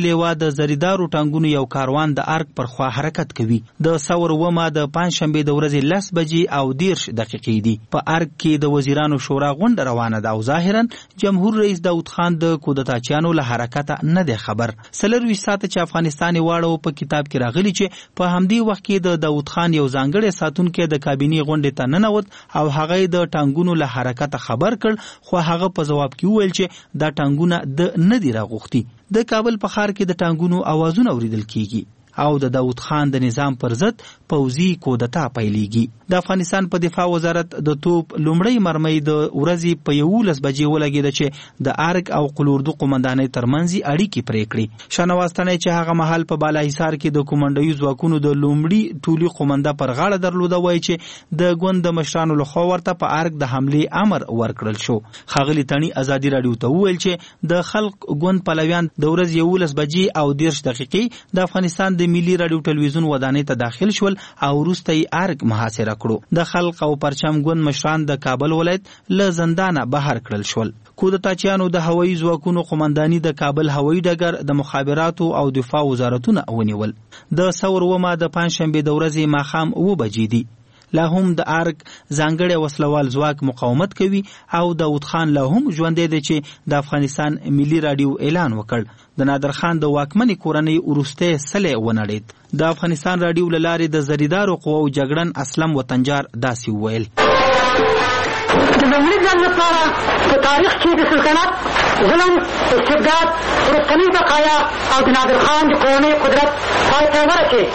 لیوا د زریدارو ټانګونو یو کاروان د ارګ پر خوا حرکت کوي. د ثور ومه د پنځشنبه د ورځې لس بجې او دیرش دقیقې دي. په ارګ کې د وزیرانو شورا غونډه روانه ده او ظاهرا جمهور رئیس داود خان د کودتاچیانو له حرکته نه دی خبر. څلرویشت ساعته چې افغانستان واړو په کتاب کې راغلی چې په همدې وخت کې د داود خان یو ځانګړی ساتونکی د کابینې غونډې ته ننوت او هغه د ټانګونو له حرکته خبر کړ، خو هغه په جواب کې وویل چې دا ټانګونه د نه دی راغوښتي. د کابل په ښار کې د ټانګونو اوازونه اوریدل کیږي او د داود خان د نظام پر ضد پوځي کودتا پیلېږي. د افغانستان په دفاع وزارت د توپ لومړی مرمۍ د ورځې په یولس بجې ولګېده چې د ارګ او قلوردو قومندانۍ ترمنځ اړیکې پرې کړې. شاهنواز تنی چې هغه مهال په بالاحصار کې د کومندوي ځواکونو د لومړي ټولي قومنده پر غاړه درلوده، وایي چې د ګوند د مشرانو لخوا ورته په ارګ د حملې امر ورکړل شو. ښاغلي تنی ازادي راډیو ته وویل چې د خلق ګوند پلویان د ورځې یولس بجې او دیرش دقیقې د افغانستان د ملي راډیو ټلویزیون ودانۍ ته داخل شول او وروسته یې ارګ محاصره کړو. د خلق او پرچم ګوند مشران د کابل ولایت له زندانه بهر کړل شول. کودتاچیانو د هوایي ځواکونو قومنداني د کابل هوایي ډګر د مخابراتو او دفاع وزارتونه ونیول. د ثور ومه د پنځشنبه د ورځې ماښام اوه بجې دي. لا هم د ارګ ځانګړی وسلوال ځواک مقاومت کوي او داود خان لا هم ژوندی دی چې د افغانستان ملي راډیو اعلان وکړ. د نادر خان د واکمنې کورنۍ وروستی سلی ونړېد. د افغانستان راډیو له لارې د زریدارو قواو جګړن اسلم وطنجار داسې وویل: د لومړي ځل لپاره په تاریخ کې د سلطنت ظلم، استبداد، وروستنۍ بقایا او د نادر خان د کورنۍ قدرت پای ته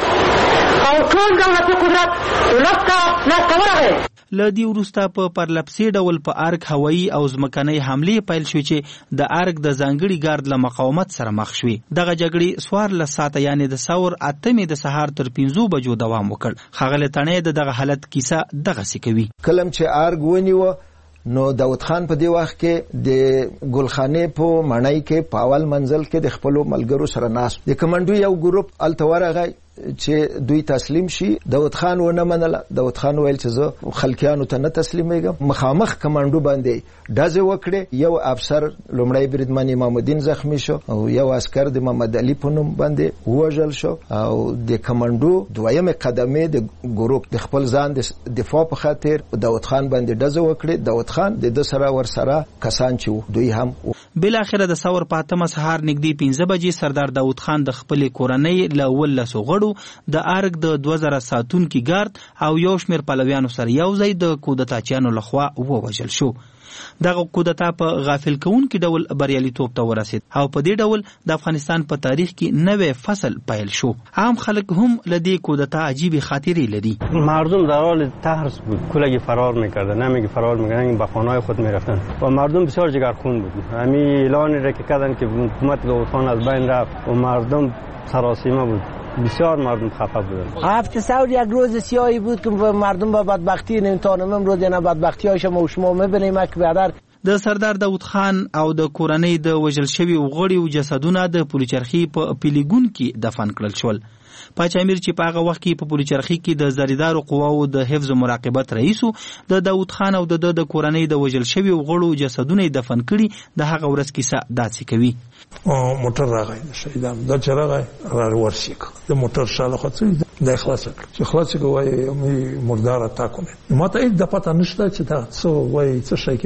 ورسېد او ټول دولتي قدرت ولس ته لاسته ورغی. له دې وروسته په پرلپسې ډول په ارګ هوایي او ځمکنۍ حملې پیل شوې چې د ارګ د ځانګړي ګارد له مقاومت سره مخ شوې. دغه جګړې څوارلس ساعته یعنې د ثور اتمې د سهار تر پنځو بجو دوام وکړ. ښاغلی تڼۍ د دغه حالت کیسه دغسې کوي: کله چې ارګ ونیوه نو داود خان په دې وخت کې د ګلخانې په مړۍ کې په اول منزل کې د خپلو ملګرو سره ناست. د کمانډو یو ګروپ هلته ورغی چې دوی تسلیم شي. داود خان ونه منله. داود خان ویل چې زه خلکیانو ته نه تسلیمیږم. مخامخ کمانډو باندې ډزې وکړې. یو افسر لومړی بریدمن امام الدین زخمی شو او یو عسکر د محمد علي په نوم باندې ووژل شو او د کمانډو دویمې قدمې د ګروپ د خپل ځان د دفاع په خاطر داود خان باندې ډزې وکړې. داود خان د ده سره ورسره کسان چې دوی هم بالاخره د ثور په اتمه سهار نږدې پنځه بجې سردار داود خان د خپلې کورنۍ له ولسو غړو د ارګ د دوه زره ساتونکي ګارد او یو شمېر پلویانو سره یو ځای د کودتاچیانو لخوا ووژل شو. دغه کودتا په غافل کوونکي ډول بریالیتوب ته ورسید او په دې ډول د افغانستان په تاریخ کې نوی فصل پیل شو. عام خلک هم له دې کودتا عجیبی خاطرې لري. مردم در حال ترس بود، کلگی فرار میکردن، نمیگه فرار میکردن، به خانه‌های خود میرفتن و مردم بسیار جگرخون بود. همین اعلانی را که کردن که حکومت داود خان از بین رفت و مردم سراسیمه بود. بسیار مردم خفه بودن. هفت ثور یک روز سیاهی بود که مردم با بدبختی نمیتونم امروز اینا بدبختی هایش ما شما میبینیم که برادر د سردار داود خان او د کورنۍ د وژل شوي غړي او جسدونه د پولیچرخي په پیلیګون کې دفن کړل شول. پاچا امیر چې په هغه وخت کې په پولیچرخي کې د زریدارو قواو د حفظ او مراقبت رئیس د داود خان او د د کورنۍ د وژل شوي غړو جسدونه دفن کړي. د هغه ورځ کیسه داسې کوي: موټر راغی شهیدان د چرغه را ورسیک د موټر شاله خاطر د خلاص چې خلاص کوي مې مردار تا کوم ما ته د پته نشته چې دا څو وای څه شي کې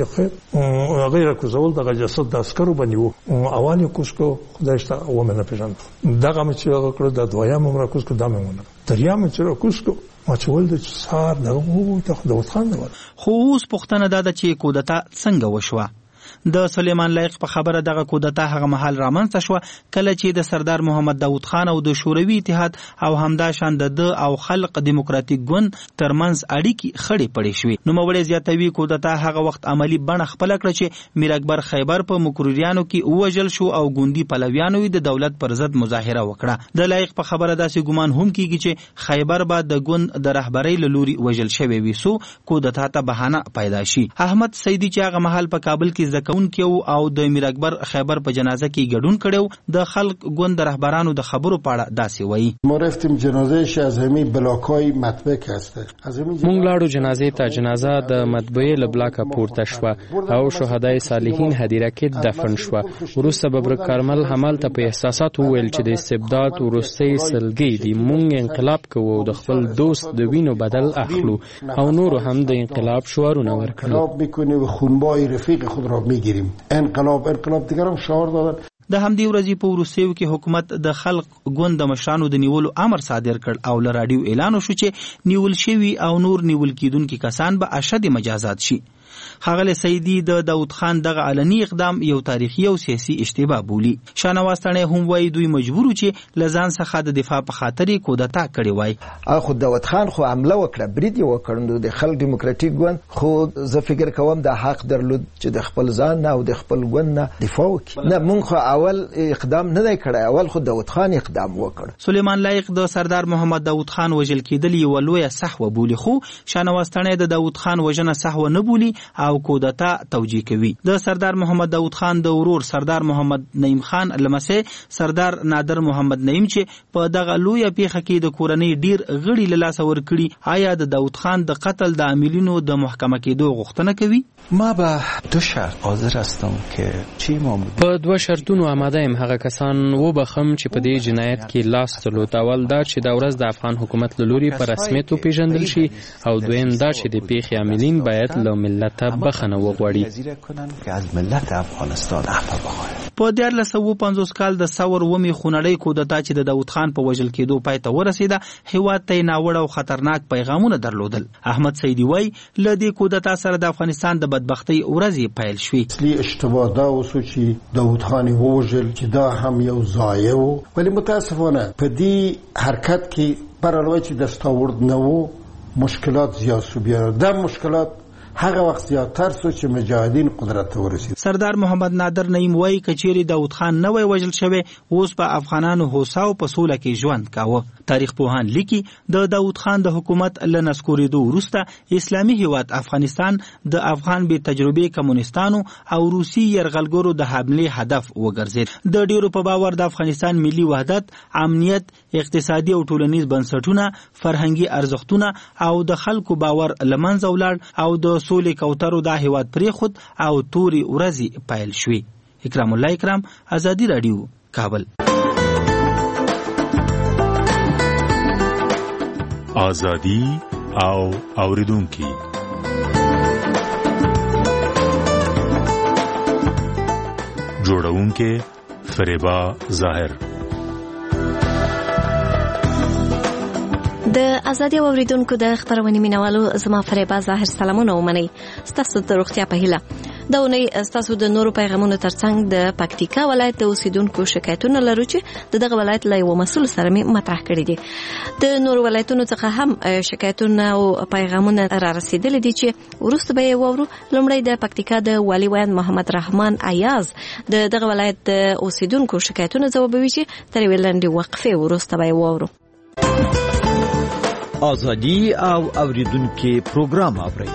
خو غیر کوزول د جسد د عسکرو بنیو اواني کوشکو خدایشته و مې نه پیژند. دغه مې چې هغه کړ د دویم عمر کوشکو دمه دریم چې کوشکو ما چې ول د صاحب دغه ته داود خان نه. خو اوس پښتنه دا چې کودتا څنګه وشوه. د سلیمان لایق په خبره دغه کودتا هغه مهال رامنځته شوه کله چې د سردار محمد داود خان او د شوروي اتحاد او همداشان د د او خلق دیموکراتیک ګوند ترمنځ اړیکې خړې پړې شوې. نوموړی زیاتوي کودتا هغه وخت عملی بڼه خپله کړه چې میر اکبر خیبر په مکروریانو کې ووژل شو او ګوندي پلویانو د دولت پر ضد مظاهره وکړه. د لایق په خبره داسې ګمان هم کیږي چې خیبر به د ګوند د رهبرۍ له لوري وژل شوی وي سو کودتا ته بهانه پیدا شي. احمد سیدی چې هغه مهال په کابل کې مبارزه کوونکو او د میر اکبر خیبر په جنازه کې ګډون کړو. د خلق ګوند رهبرانو د خبرو په اړه داسې وایي. ما رفتیم جنازه‌اش از همین بلاکای مطبع هسته. مونږ لاړو جنازې ته. جنازه د مطبعې له بلاکه پورته شوه او شهدای صالحین هدیره کې دفن شوه. وروسته ببرک کارمل همالته په احساسات وویل چې د استبداد وروستۍ سلګۍ دي. مونږ انقلاب کوو، د خپل دوست د وینو بدل اخلو او نور هم د انقلاب شعارونه ورکړل. انقلاب میکنیم و خونبای رفیق خود را میگیریم. انقلاب انقلاب دیگرم شعار دادن. د همدې ورځې په وروستیو کې حکومت د خلق ګوند د مشرانو د نیولو امر صادر کړ او له راډیو اعلان وشو چې نیول شوي او نور نیول کیدونکي کسان به اشد مجازات شي. ښاغلی سیدي د داود خان دغه علني اقدام یو تاریخي او سیاسي اشتباه بولي. شاهنواز تڼۍ هم وایي دوی مجبور چې له ځان څخه د دفاع په خاطر یې کودتا کړې وای. خو داود خان خو حمله وکړه، برید یې وکړ. نو د خلک ډیموکراټیک ګوند خو زه فکر کوم د حق درلود چې د خپل ځان نه او د خپل ګوند نه دفاع وکړي. نه مونږ خو اول اقدام نه دی کړی، اول خو داود خان اقدام وکړ. سلیمان لایق د سردار محمد داود خان وژل کېدل یوه لویه سهوه بولي، خو شاهنواز تڼۍ د داود خان وژنه سهوه نه بولي او کودتا توجیه کوي. د سردار محمد داود خان د ورور سردار محمد نعیم خان لمسی سردار نادر محمد نعیم چې په دغه لویه پیښه کې د کورنۍ ډیر غړي له لاسه ورکړي، آیا د داود خان د قتل د عاملینو د محکمه کېدو غوښتنه کوي؟ ما به دو شرط حاضر هستم که چی ما په دوه شرطونو آماده یم هغه کسان وبخم چې په دې جنایت کې لاس درلود. اول دا چې دا ورځ د افغان حکومت له لوري په رسمیت وپېژندل شي او دویم دا چې د پیښې عاملین باید له ملته بخښنه وغواړي. په دیارلس سوه پنځوس کال د ثور اوومې خونړۍ کودتا چې د داود خان په وژل کېدو پای ته ورسېده، هېواد ته یې ناوړه او خطرناک پیغامونه درلودل. احمد سیدي وایي له دې کودتا سره د افغانستان د بدبختۍ ورځې پیل شوې. اصلي اشتباه دا وسو چې داود خان یې ووژل چې دا هم یو ضایع و، ولی متاسفانه په دې حرکت کې بر علاوه چې دستاورد نه و مشکلات زیات شو. بیا دا مشکلات هغه وخت زیاتر سو چې مجاهدین قدرت ته ورسید. سردار محمد نادر نعیم وایي کچېرې داود خان نه وای وژل شوی، اوس په افغانانو هوسا او په سوله کې ژوند کاوه. تاریخ پوهان لیکي د داود خان د حکومت له نسکورېدو وروسته اسلامي هیواد افغانستان د افغان بې تجربې کمونستانو او روسي یرغلګرو د حملې هدف وګرځید. د ډیرو په باور د افغانستان ملي وحدت، امنیت، اقتصادي او ټولنیز بنسټونه، فرهنګي ارزښتونه او د خلکو باور له منځه ولاړ او د سولې کوترو دا هیواد پرېښود او تورې ورځې پیل شوې. اکرام الله اکرام، ازادي راډیو، کابل. ازادي او اوریدونکي جوړونکي فریبا ظاهر. د ازادي اوریدونکو د خبرونې مینوالو زما فریبا ظاهر سلامونه ومنئ. ستاسو د روغتیا په هیله دا اونۍ ستاسو د نورو پیغامونو ترڅنګ د پکتیکا ولایت د اوسیدونکو شکایتونه لرو چې د دغه ولایت له یو مسؤل سره مې مطرح کړي دي. د نورو ولایتونو څخه هم شکایتونه او پیغامونه را رسیدلي دي چې وروسته به یې واورو. لومړی د پکتیکا د والي ویاند محمد رحمان ایاز د دغه ولایت د اوسیدونکو شکایتونه ځوابوي چې تر یوې لنډې وقفې وروسته به یې واورو. ازادي او اوریدونکو پروګرام اوري.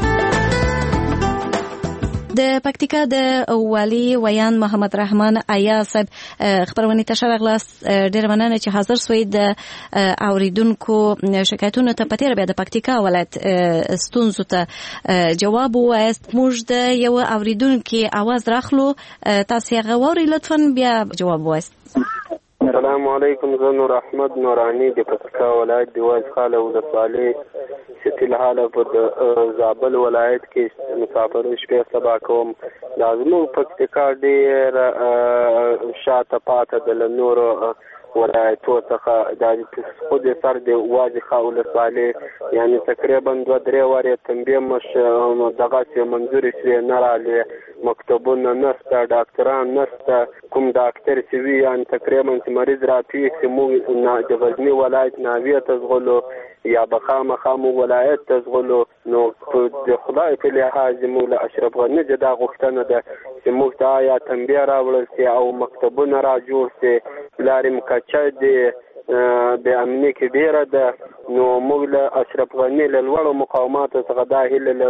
د پکتیکا د والي ویاند محمد رحمان ایاز صاحب خبرونه ته شرغلاس ډیر مننه چې حاضر سوی د اوریدونکو شکایتونو ته پتیره بیا د پکتیکا ولایت ستونزو ته جواب وایست. موږ د یو اوریدونکو आवाज راخلو، تاسو هغه ووري لطفا بیا جواب وایست. السلام علیکم، زه نور احمد نورانی د پکتیکا ولایت د واز خاله ولسوالۍ ستیل حاله په زابل ولایت کې مسافر شپه سبا کوم. لازمو پکتیکا ډیر شاته پاته د نور ولایتو څخه د خود سر د واځي خاله ولسوالۍ یعنی تقریبا دوه درې واره تنبیه مش دغه چې منځوري شوی نه رالی، مکتوبونه نسته، ډاکټران نسته، کوم ډاکټر چې وی ان تقریبا چې مریض را پیښ مو نه د غزنی ولایت ناویه تزغلو یا بخامه خامو ولایت تزغلو. نو د خدای په لحاظ مو له اشرف غنی جدا غوښتنه ده چې موږ ته یا تنبیه راوړل شي او مکتوبونه را جوړ شي. لارې مکچه د د امنیت کې ډیره ده. نو موږ له اشرف غنی له لوړو مقاماتو څخه دا هیله لرو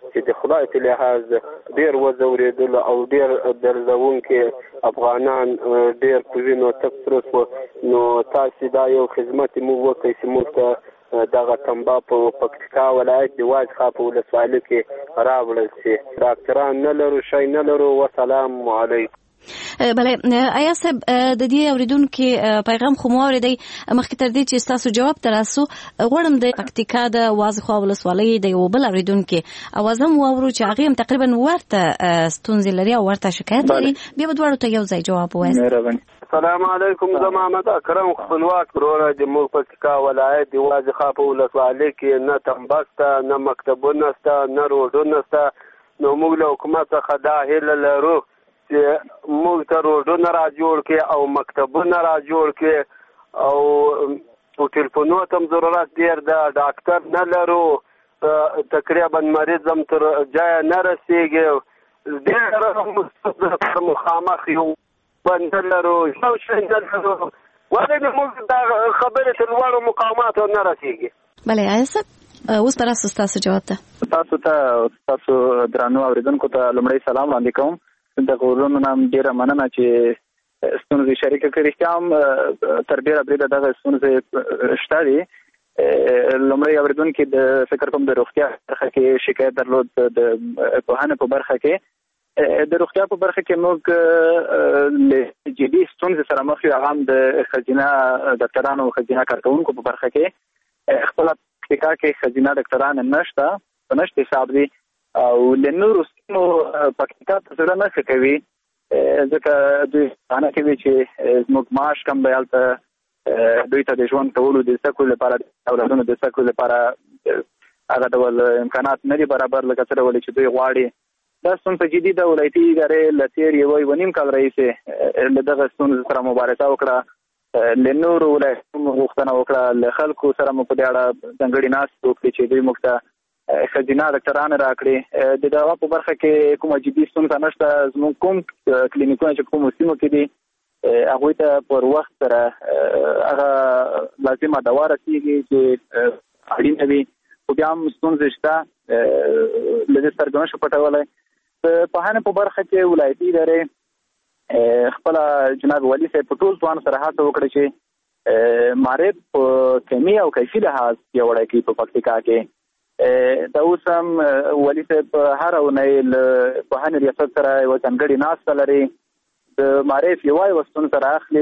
چې د خدای په لحاظ ډېر وځورېدل او ډېر درځونکي افغانان ډېر په وینو تک سره شو. نو تاسو دا یو خدمت مو وکړئ چې موږ ته دغه تنبا په پکتیکا ولایت د واج خاپ ولسوالۍ کې راوړل شي. ډاکټران نه لرو، شی نه لرو. والسلام علیکم. بله آیا صاحب د دې اوریدونکو پیغام خو مو اوریدي؟ مخکې تر دې چې تاسو جواب تراسو غواړم د پکتیکا د وازخوا ولسوالۍ د یو بل اوریدونکو اواز هم واورو چې هغه هم تقریبا ورته ستونزې لري او ورته شکایت لري. بیا به دواړو ته یو ځای جواب ووایاست. السلام علیکم. زه محمد اکرم خپلواک وروره د موږ پکتیکا ولایت د واځخوا په ولسوالۍ کې نه تنبا شته، نه مکتبونه شته، نه روډونه شته. نو موږ له حکومت څخه دا هیله لرو چې موږ ته روډونه را جوړ کړي او مکتبونه را جوړ کړي او ټلیفونونو ته ضرورت ډېر ده. ډاکټر نه لرو، تقریبا مریض هم تر ځایه نه رسېږي. ډېر مخامخ یو بند لرو، یو شی نه لرو. ولې موږ دا خبرې تر لوړو مقاماتو نه رسېږي؟ بله آیسه اوس پر اساس تاسو جواب ته تاسو ته تاسو درنو اوریدونکو ته لومړی سلام وړاندې کوم. د غوړونو نام ډیره مننه چې ستونزې شریکه کړې. هم تر ډیره بریده دغه ستونزې شته دي. لومړی اوریدونکو د فکر کوم د روغتیا برخه کې شکایت درلود. د پوهنې په برخه کې د روغتیا په برخه کې موږ له جدي ستونزې سره مخ یو. هم د خزینه ډاکټرانو او خزینه کارکونکو په برخه کې خپل پکتیکا کې خزینه ډاکټران نشته، په نشته حساب دي او له نورو سیمو پکتیکا ته ځل نه کوي ځکه دوی ځانه کوي چې زموږ معاش کم به هلته دوی ته د ژوند کولو د زده کړو لپاره اولادونو د زده کړو لپاره هغه ډول امکانات نه دي برابر لکه څنګه ولې چې دوی غواړي. دا ستونزه جدي ده. ولایتي ادارې له تېر یو یو نیم کال راهیسې له دغه ستونزې سره مبارزه وکړه. له نورو ولایتونو غوښتنه وکړه، له خلکو سره مو په دې اړه ځانګړې ناستې وکړې چې دوی موږ ته خزینه ډاکټران راکړي. د دغه په برخه کې کومه جدي ستونزه نشته. زموږ کوم کلینیکونه چې کوم سیمو کې دي هغوی ته پر وخت سره هغه لازمه دوا رسېږي چې اړینه وي. خو بیا هم ستونزې شته، له دې سترګې نشو پټولی. د پوهنې په برخه کې ولایتي ادارې خپله جناب والي صاحب په ټول توان سره هڅه وکړه چې معرب په کمي او کیفي لحاظ پیاوړی کړي په پکتیکا کې. دا اوس هم والي صاحب هر اونۍ له پوهنې ریاست سره یوه ځانګړې ناسته لري. د معرف یوه یوه ستونزه رااخلي،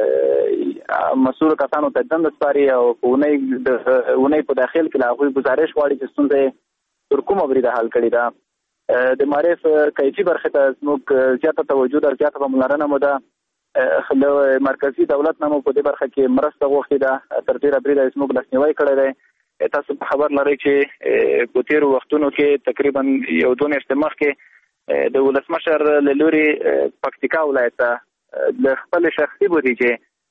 مسؤلو کسانو ته دنده سپاري او په اونۍ د اونۍ په داخل کې له هغوی ګزارش غواړي چې ستونزه یې تر کومه بریده حل کړې ده. د معرف کیفي برخې ته زموږ زیاته توجه ده، زیاته پاملرنه مو ده. د مرکزي دولت نه مو په دې برخه کې مرسته غوښتې ده. تر ډېره بریده زموږ لاسنیوی کړی دی. تاسو په خبر لرئ چې په تېرو وختونو کې تقریبا یو دوه میاشتې مخکې د ولسمشر له لوري پکتیکا ولایت ته د خپل شخصي بودیجې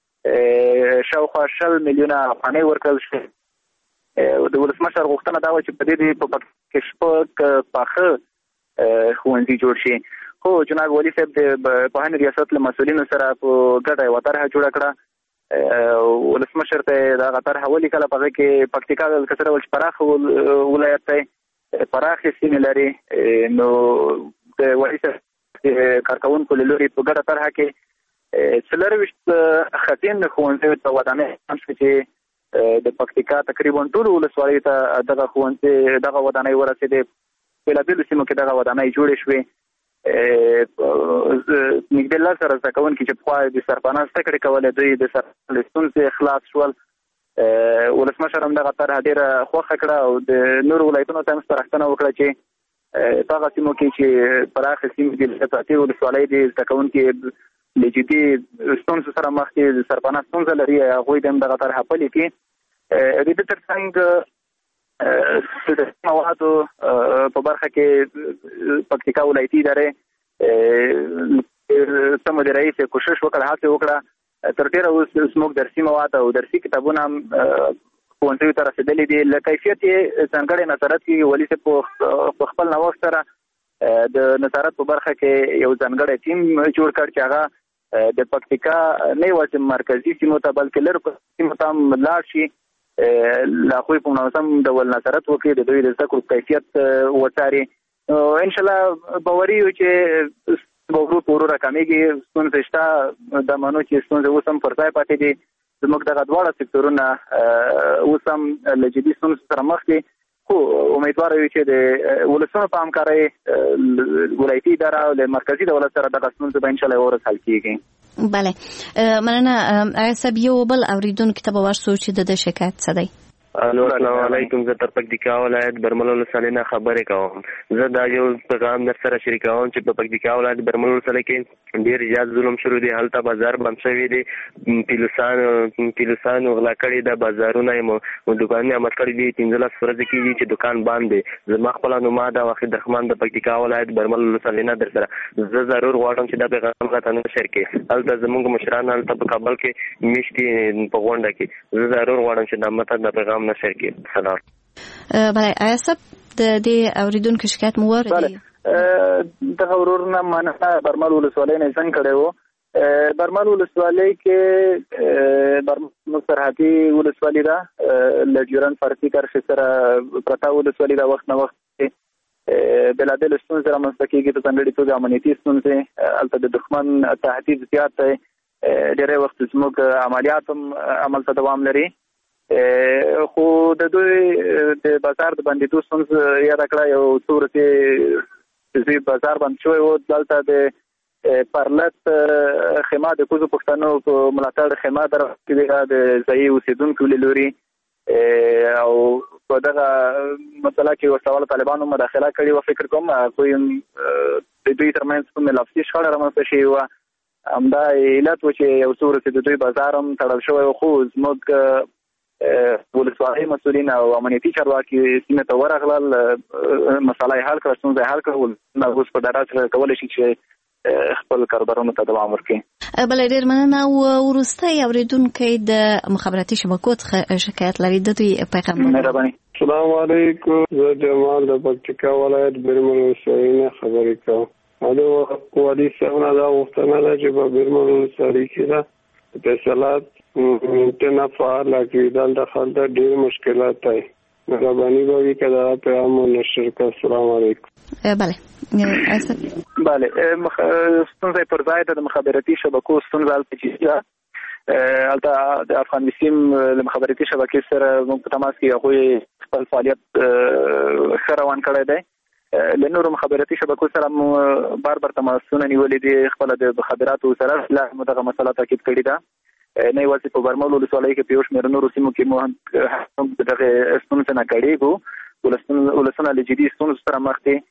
شاوخوا شل میلیونه افغانۍ ورکړل شوې. د ولسمشر غوښتنه دا وه چې په دې په پکتیکا کې شپږ پاخه ښوونځي جوړ شي. خو جناب والي صاحب د پوهنې ریاست له مسؤلینو سره په ګډه یوه طرحه جوړه کړه. ولسمشر ته دغه طرحه ولیکله. په هغې کې پکتیکا که څه ډول چې پراخ ولایت دی، پراخې سیمې لري، نو د والي صاحب کارکوونکو له لوري په ګډه طرحه کې څلرویشت خټین ښوونځیو ته ودانۍ هم شوې چې د پکتیکا تقریبا ټولو ولسوالیو ته دغه ښوونځي دغه ودانۍ ورسېدې. بېلابېلو سیمو کې دغه ودانۍ جوړې شوې. نږدې لس زره زده کوونکي چې پخوا د سرپناه زده کړې کولې دوی د سرپناه له ستونزې خلاص شول. ولسمشر هم دغه طرحه ډېره خوښه کړه او د نورو ولایتونو ته هم سپارښتنه وکړه چې په هغه سیمو کې چې پراخې سیمې دي، پراخې ولسوالۍ دي، زده کوونکي له جدي ستونزو سره مخ دي، د سرپناه ستونزه لري، هغوی د هم دغه طرحه پلي کړي. د دې تر څنګ د موادو په برخه کې پکتیکا ولایتي ادارې څه مدیر رئیس کوشش وکړه، هڅه وکړه. تر ډېره اوس زموږ درسي مواد او درسي کتابونه هم ښوونځیو ته رسېدلي دي. له کیفیت یې ځانګړی نظارت کېږي. والي صاحب په خپل نوښت سره د نظارت په برخه کې یو ځانګړی ټیم جوړ کړ چې هغه د پکتیکا نه یوازې مرکزي سیمو ته بلکې لرې سیمو ته هم لاړ شي، له هغوی په منظم ډول نظارت وکړي، د دوی د زده کړو کیفیت وڅاري. ان شاء الله باوري یو چې وګورو پورو راکمېږي ستونزې شته د منو چې ستونزې اوس هم پر ځای پاتې دي زموږ دغه دواړه سکتورونه اوس هم له جدي ستونزو سره مخ دي خو امیدوار یو چې د ولسونو په همکارۍ ولایتي اداره او له مرکزي دولت سره دغه ستونزې به ان شاء الله ورس حل کیږي. بله مننه ایسب یو بل اوریدونکو ته به ورسو چې د شکایت څه دی. الو السلام علیکم. زه تر پکتیکا ولایت برمل ولسوالۍ نه خبرې کوم. زه دا یو پیغام در سره شریکوم چې په پکتیکا ولایت برمل ولسوالۍ کې ډېر زیات ظلم شروع دی. هلته بازار بند شوی دی، پیلوسان پیلوسان غلا کړي د بازارونه مو دکانونه مات کړي دي. پنځلس ورځې کېږي چې دکان بند دی. زما خپل نوم دا وخت درخمان د پکتیکا ولایت برمل ولسوالۍ نه در سره زه ضرور غواړم چې دا پیغام راته نشر کړي. هلته زموږ مشران هلته په کابل کې میشتي په غونډه کې زه ضرور غواړم چې دا ماته د پیغام نشر کړي. سلام. بله ایسب د دې اوریدونکو شکایت مو واردی؟ دغه ورورونه مننه برمل ولسوالۍ نه څنګه کړی و. برمل ولسوالۍ کې برمل سرحدي ولسوالۍ ده له ډیورن فارسي کرښې سره پرته ولسوالۍ ده. وخت نه وخت بېلابېلې ستونزې رامنځته کېږي په ځانګړې توګه امنیتي ستونزې. هلته د دښمن تهدید زیات دی. ډېری وخت زموږ عملیات هم هملته دوام لري. خو د دوی د بازار د بندېدو ستونزه یاده کړه. یو څو ورځې چې بازار بند شوی و دلته د پرلت خیمه د کوزو پښتنو په ملاتړ خیمه درغلې د ځایي اوسېدونکو له لوري او په دغه مسله کې ورسره طالبانو مداخله کړې وه. فکر کوم کوی د دوی ترمنځ کومې لفظي شخړه رامنځته شوې وه. همدا علت و چې یو څو ورځې د دوی بازار هم تړل شوی و. خو زموږ ولسوالۍ مسؤلین او امنیتي چارواکي سیمې ته ورغلل، مسله یې حل کړه، ستونزه یې حل کړه. اوس په ډاډه سره کولی شي چې خپل کاروبارونو ته دوام ورکړي. بله ډېر مننه. او وروستی اورېدونکی د مخابراتي شبکو څخه شکایت لري، د دوی پیغام. مهرباني. السلام علیکم. زه جمال د پکتیکا ولایت برمل ولسوالۍ نه خبرې کوم. دا والي صاحب نه دا غوښتنه ده چې په برمل ولسوالۍ کې ده اتصالات تنه فعال کړي. دلته خلک ډېر مشکلات دي. مهرباني به وي که دا پیغام نشر کړي. السلام علیکم. بله بله ستونزه پر ځای د مخابراتي شبکو ستونزه هلته چې ده هلته د افغان وسیم له مخابراتي شبکې سره موږ په تماس کې هغوی خپل فعالیت ښه روان کړی دی. له نورو مخابراتي شبکو سره مو بار بار تماسونه نیولې دي. خپله د مخابراتو سره لا مو دغه مسله تاکید کړې ده. نه یوازې په برمل ولسوالۍ کې په یو شمېر نورو سیمو کې مو هم دغه ستونزې نه کړېږو. ولسونه له جدي ستونزو سره مخ دي.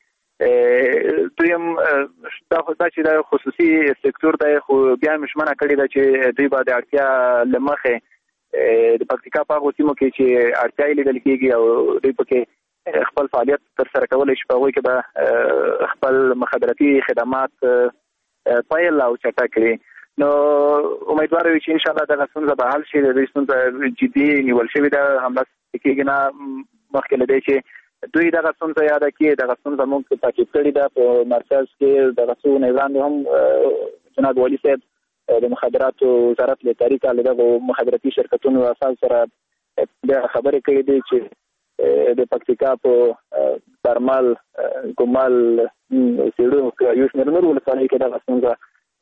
دویم دا چې دا خصوصي سکتور دی، خو بیا مې ژمنه کړې ده چې دوی به د اړتیا له مخې د پکتیکا په هغو سیمو کې چې اړتیا یې لیدل کېږي او دوی پکې خپل فعالیت ترسره کولی شي، په هغوی کې به خپل مخابراتي خدمات پیل او چټک کړي. نو امیدوار یو چې انشاءالله دغه ستونزه به حل شي. د دوی ستونزه جدي نیول شوې ده. همداسې کېږي نه مخکې له دی چې دوی دغه ستونزه یاده کړي. دغه ستونزه موږ تاکید کړې ده په مرکز کې. دغه څو ورځې وړاندې هم جناب والي صاحب د مخابراتو وزارت له طریقه له دغو مخابراتي شرکتونو اساس سره بیا خبرې کړې دي چې د پکتیکا په برمل، ګومل، سیړو یو شمېر نورو ولسوالۍ کې دغه ستونزه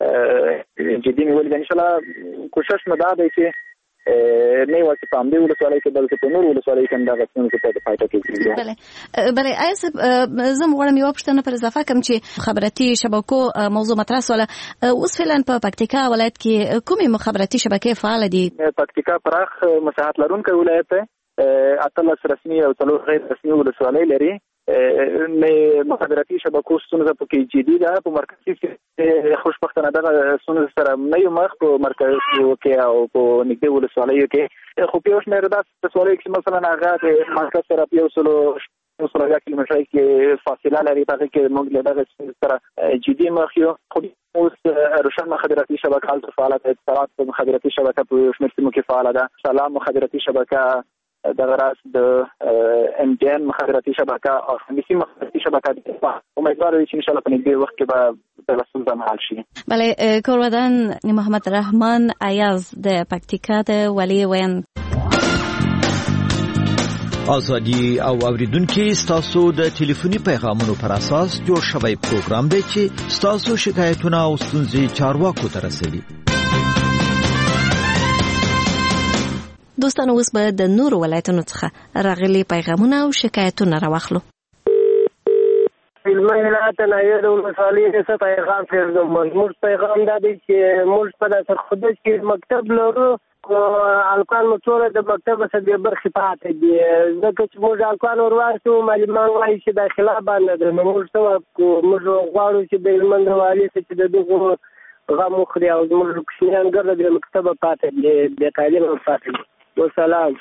جدي نیولې ده. انشاءالله کوشش مو دا دی چې نه یوازې په همدې ولسوالۍ کې بلکې په نورو ولسوالیو کې هم دغه ستونزې ته د پای ته کېږي. بله بله آیا صاحب زه هم غواړم یوه پوښتنه پر اضافه کړم چې خبراتي شبکو موضوع مطرح سوله. اوس فعلا په پکتیکا ولایت کې کومې مخابراتي شبکې فعاله دي؟ پکتیکا پراخ مساحت لرونکی ولایت دی. اتلس رسمي او څلور غیر رسمي ولسوالۍ لري. مخابراتي شبکو ستونزه پکې جدي ده. په مرکزي کې خوشبختانه دغه ستونزې سره نه یو مخ په مرکزو کې او په نږدې ولسوالیو کې. خو په یو شمېر داسې ولسوالیو کې مثلا هغه د مرکز سره په یو سلو یو سلو اویا کیلومترۍ کې فاصله لري. په هغې کې موږ له دغه ستونزې سره جدي مخ یو. خو اوس روشن مخابراتي شبکه هلته فعاله ده. اتصالات مخابراتي شبکه په یو شمېر سیمو کې فعاله ده. سلام مخابراتي شبکه، دغه راز د ام ټي ان مخابراتي شبکه او خمیسي مخابراتي شبکه دي. امیدوار یو چې انشاءالله په نږدې وخت کې به دغه ستونزه حل شي. بله کورودان محمد رحمان ایاز د پکتیکا د والي ویان. ازادي او اوریدونکو ستاسو د ټلیفوني پیغامونو پر اساس جوړ شوی پروګرام دی چې ستاسو شکایتونه او ستونزې چارواکو ته رسوي. دوستانو اوس به د نورو ولایتونو څخه راغلي پیغامونه او شکایتونه راوخلو. المهلات نایل ولسوالی څه پیغام پرېږدم. موږ پیغام دا دی چې موږ په داسر خودش کې مکتب لرو، الکان مو ټول د مکتب څخه د برخې پاتې دي، ځکه چې موږ الکان ورواستو معلمان وایي چې داخله باندې ده. موږ څه موږ غواړو چې د هلمند والي چې د دغو غم وخوري او زموږ کوچنیان ګرده د مکتبه پاتې دي، بې تعلیمه پاتې دي. والسلام.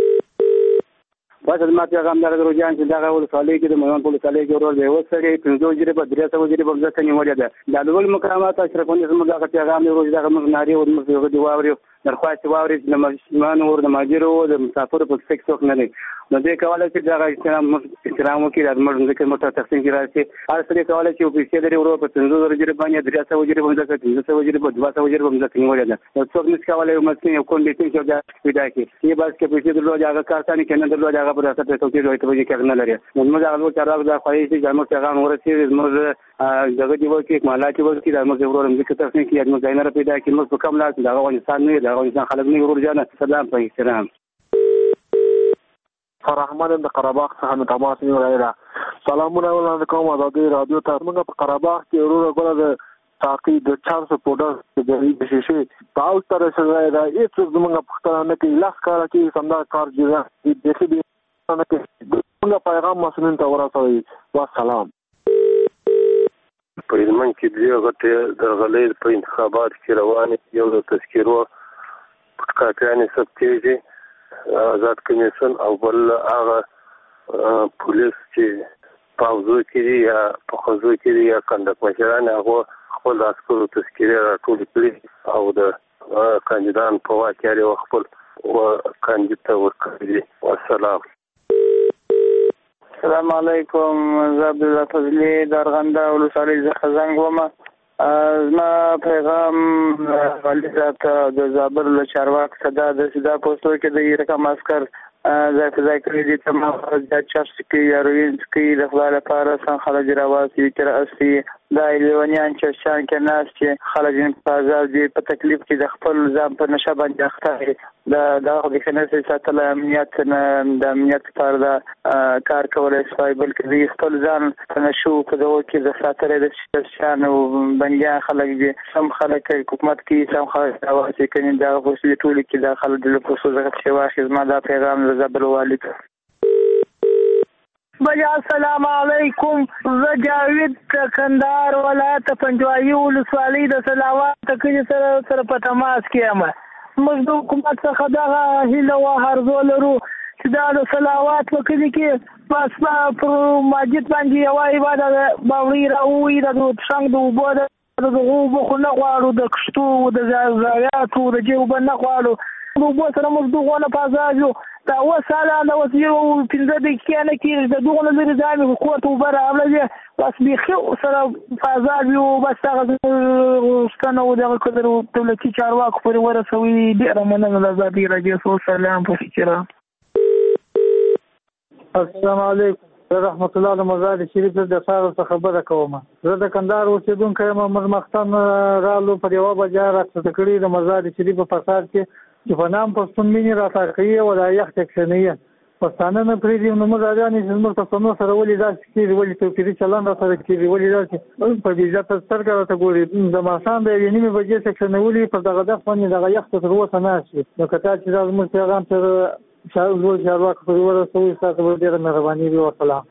واسه ما پیغام دغه روجان چې دغه ولسوالۍ کې د میوند ولسوالۍ کې ورور دی وسړي پنځه جری په درې سوه جری په ځکه نیولې ده. د ډول مقامات اشرفونی زموږ دغه پیغام دی روز دغه موږ ناری او موږ دی واوري درخواست واوري د مسلمان او د ماجر او د مسافر په څک څوک نه دی. نو دې کواله چې دغه احترام احترام وکړي د موږ ځکه موږ تقسیم کې راځي. هر څه کواله چې په پیسې لري ورو په پنځه جری باندې درې سوه جری په ځکه پنځه سوه جری په دوه سوه جری په ځکه نیولې ده. نو څوک نس کواله یو مسکین یو کونډې چې دا پیدا کی یی بس کې پیسې درلود هغه کارتانه کې نه درلود هغه په تاسو ته توګه ته وایي کې نه لري. نو موږ هغه ورته راغلی دا خوایي چې موږ پیغام ورسېږي موږ دغه دی ورکی مالا چې ورکی د موږ ورور موږ ته څنګه کې موږ ځای نه پیدا کی موږ په کوم لاس دا افغانستان نه دا افغانستان خلک نه ورور جان سلام په احترام. فرحمان د قرهباغ څخه مې تماس نیولی ده. سلامونه وړاندې کوم ازادي رادیو ته. موږ په قرهباغ کې وروره ګوره د تاقي د چارسو پوډر د شیشې په اوس ته رسېدلی ده. هېڅوک زموږ پوښتنه نه کوي، لس کاله کېږي همدا کار جریان دي، بیخي بې نه کوي. موږ پیغام مسؤلینو ته ورسوئ. والسلام. په هلمند کې درې غټې د غلۍ په انتخابات کې روانې، یو د تذکیرو کاپیانې ثبتېږي آزاد کمیسیون او بل هغه پولیس چې په حوزو کې دي یا په ښځو کې دي یا کنډک مشران هغه خپل عسکرو تذکیرې راټولې کړي او د کاندیدان په واک کې یې خپل کاندید ته ورکړي دي. والسلام. السلام علیکم. زه عبدالله فضلي د ارغنده ولسوالۍ څخه زنګ وم. زما پیغام والي صاحب ته د زابل له چارواک صدا د سدا پوسټو کې د رقم عسكر ځای په ځای کړي دي. تمام فرضیات چارج کوي یا روین کوي د خپل لپاره څنګه خلک راواسي چې راسي دا لیونیان چې شان کې ناس چې خلک په آزاد دي په تکلیف کې د خپل ځان په نشه باندې اخته دا د خدای ساتل امنیت د امنیت لپاره دا کار کولای شي، بلکې د خپل ځان په نشو په دغه کې د ساتل د شان او بنګیا خلک دي. سم خلک حکومت کې سم خلک راواسي کوي دا خو ټول کې د خلک د پوسو زغت شي واخی. زما دا پیغام زابل والی ته. بجا السلام علیکم. زه جاوید کندهار ولایت پنجوایي ولسوالۍ د سلاوات کلي سره سره په تماس کې یم. موږ د حکومت څخه دغه هیله او هرزو لرو چې دا د سلاوات په کلي کې بس پر مسجد باندې یوه عبادت باوري راووي د څنګه د اوبو د دغه اوبو خو نه غواړو، د کښتو د ضایعاتو د جېبو نه غواړو، د اوبو سره موږ دغونه په ازاد یو. دا اوس حالا د اوس یو پنځه دقیقې نه کېږي د دغونه لرې ځای مې کور ته اوبه راغله بس بیخي سره په ازاد یو. بس هغه غوښتنه و دغه قدر دولتي چارواکو پورې ورسوي. ډېره مننه د ازادي راډیو. سلام په احترام. السلام علیکم. زه رحمت الله د مزار شریف د سارو څخه خبره کوم. زه د کندهار اوسېدونکی یم. موږ مختن رالو پر یوه بجه راکښته کړي د مزار شریف په فساد کې چې په نام پښتون مینې راته کوي او دا یخ تکشنوي پښتانه نه پرېږدي. نو موږ راځانې چې زموږ پښتنو سره ولې داسې کېږي، ولې توپیري چلند راسره کېږي، ولې داسې په بې عزته سترګه راته ګوري. د ماښام د یوې نیمې بجې سکشنولي پر دغه دغ باندې دغه یخ ته تر اوسه ناست وي. نو که تا چې دا زموږ پیغام تر لوړ چارواکو پورې ورسوي ستاسو به ډېره مهرباني وي. وسلام.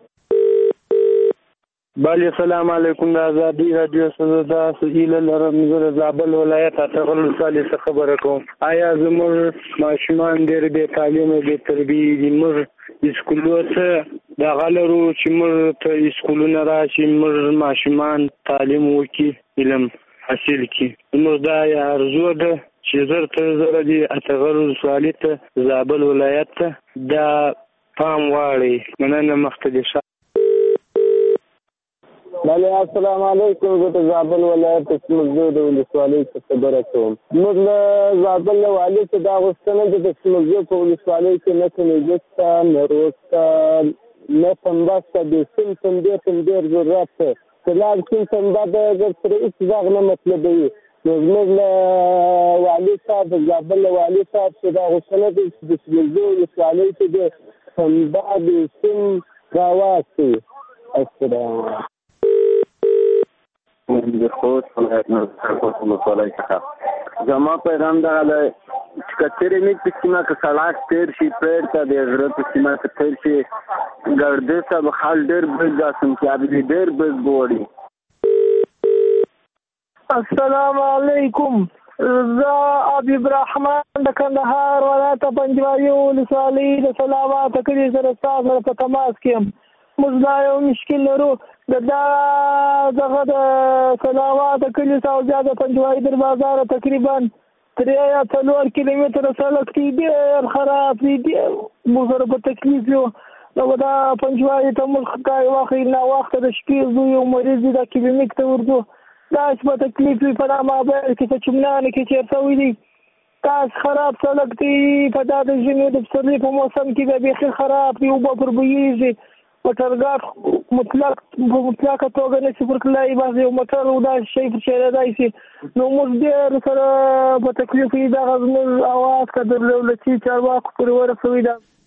بله السلام علیکم. د ازادي راډیو څخه دا سهیله لرم. زه د زابل ولایت اټغل ولسوالۍ څخه خبره کوم. آیا زموږ ماشومان ډېر بې تعلیمه بې تربیې دي؟ موږ اسکولو ته دغه لرو چې موږ ته اسکولونه راشي، موږ ماشومان تعلیم وکړي، علم حاصل کړي. موږ دا ارزو ده چې زر تر زره دي اټغل ولسوالۍ ته زابل ولایت ته دا پام واړئ. مننه. مخته دې ښه. بله السلام علیکم. زه د زابل ولایت سمزو د ولسوالۍ څخه خبره کوم. موږ له زابل والي څخه دا غوښتنه ده د سمزو په ولسوالۍ کې نه کنیزس ته نه روز ته نه پنبه شته د سیم پنبې ته ډېر ضرورت دی. فلال سیم پنبه د در سره هېڅ غږ نه مطلبوي. نو زموږ له والي صاحب د زابل له والي صاحب څخه دا غوښتنه ده چې د سمزو ولسوالۍ کې د پنبه د سیم راواستوي. السلام علیکم. د خوست ولایت نه خوست ولسوالۍ څخه زما پیغام دغه دی چې که تېرې مې په سیمه کې سړک تېر شي پرېړ ته د غره په سیمه کې تېر شي ګردې ته به خال ډېر بز دا سمکیاب دي ډېر بز بوړي. السلام علیکم. زه حبیب رحمان د کندهار ولایت پنجوایي ولسوالۍ د سلامات کلي سره ستاسو سره په تماس کې یم. موږ دا یو مشکل لرو د دا دغه د سلامات کلي څخه د پنجوایي در بازار تقریبا درې یا څلور کیلومتره سړک دی ډېر خراب دی. موږ سره په تکلیف یو. نو دا پنجوایي ته موږ کای واخلي نه وخت د شپې زو یو مریض دی دا کلینیک ته ورځو دا په تکلیف په دا مابین کې چې چمنانه کې چیرته وي دی تاس خراب سړک دی. په دا د ژمي د پسرلي په موسم کې به بیخي خراب دی. اوبه پر بویږي موټرګاډ مطلق په مطلقه توګه نشي ورتلای. بعضې یو موټر دا شی پر چېرېدای شي. نو موږ ډېر سره په تکلیف کې دغه زموږ اواز که د دولتي چارواکو پورې ورسوي. دا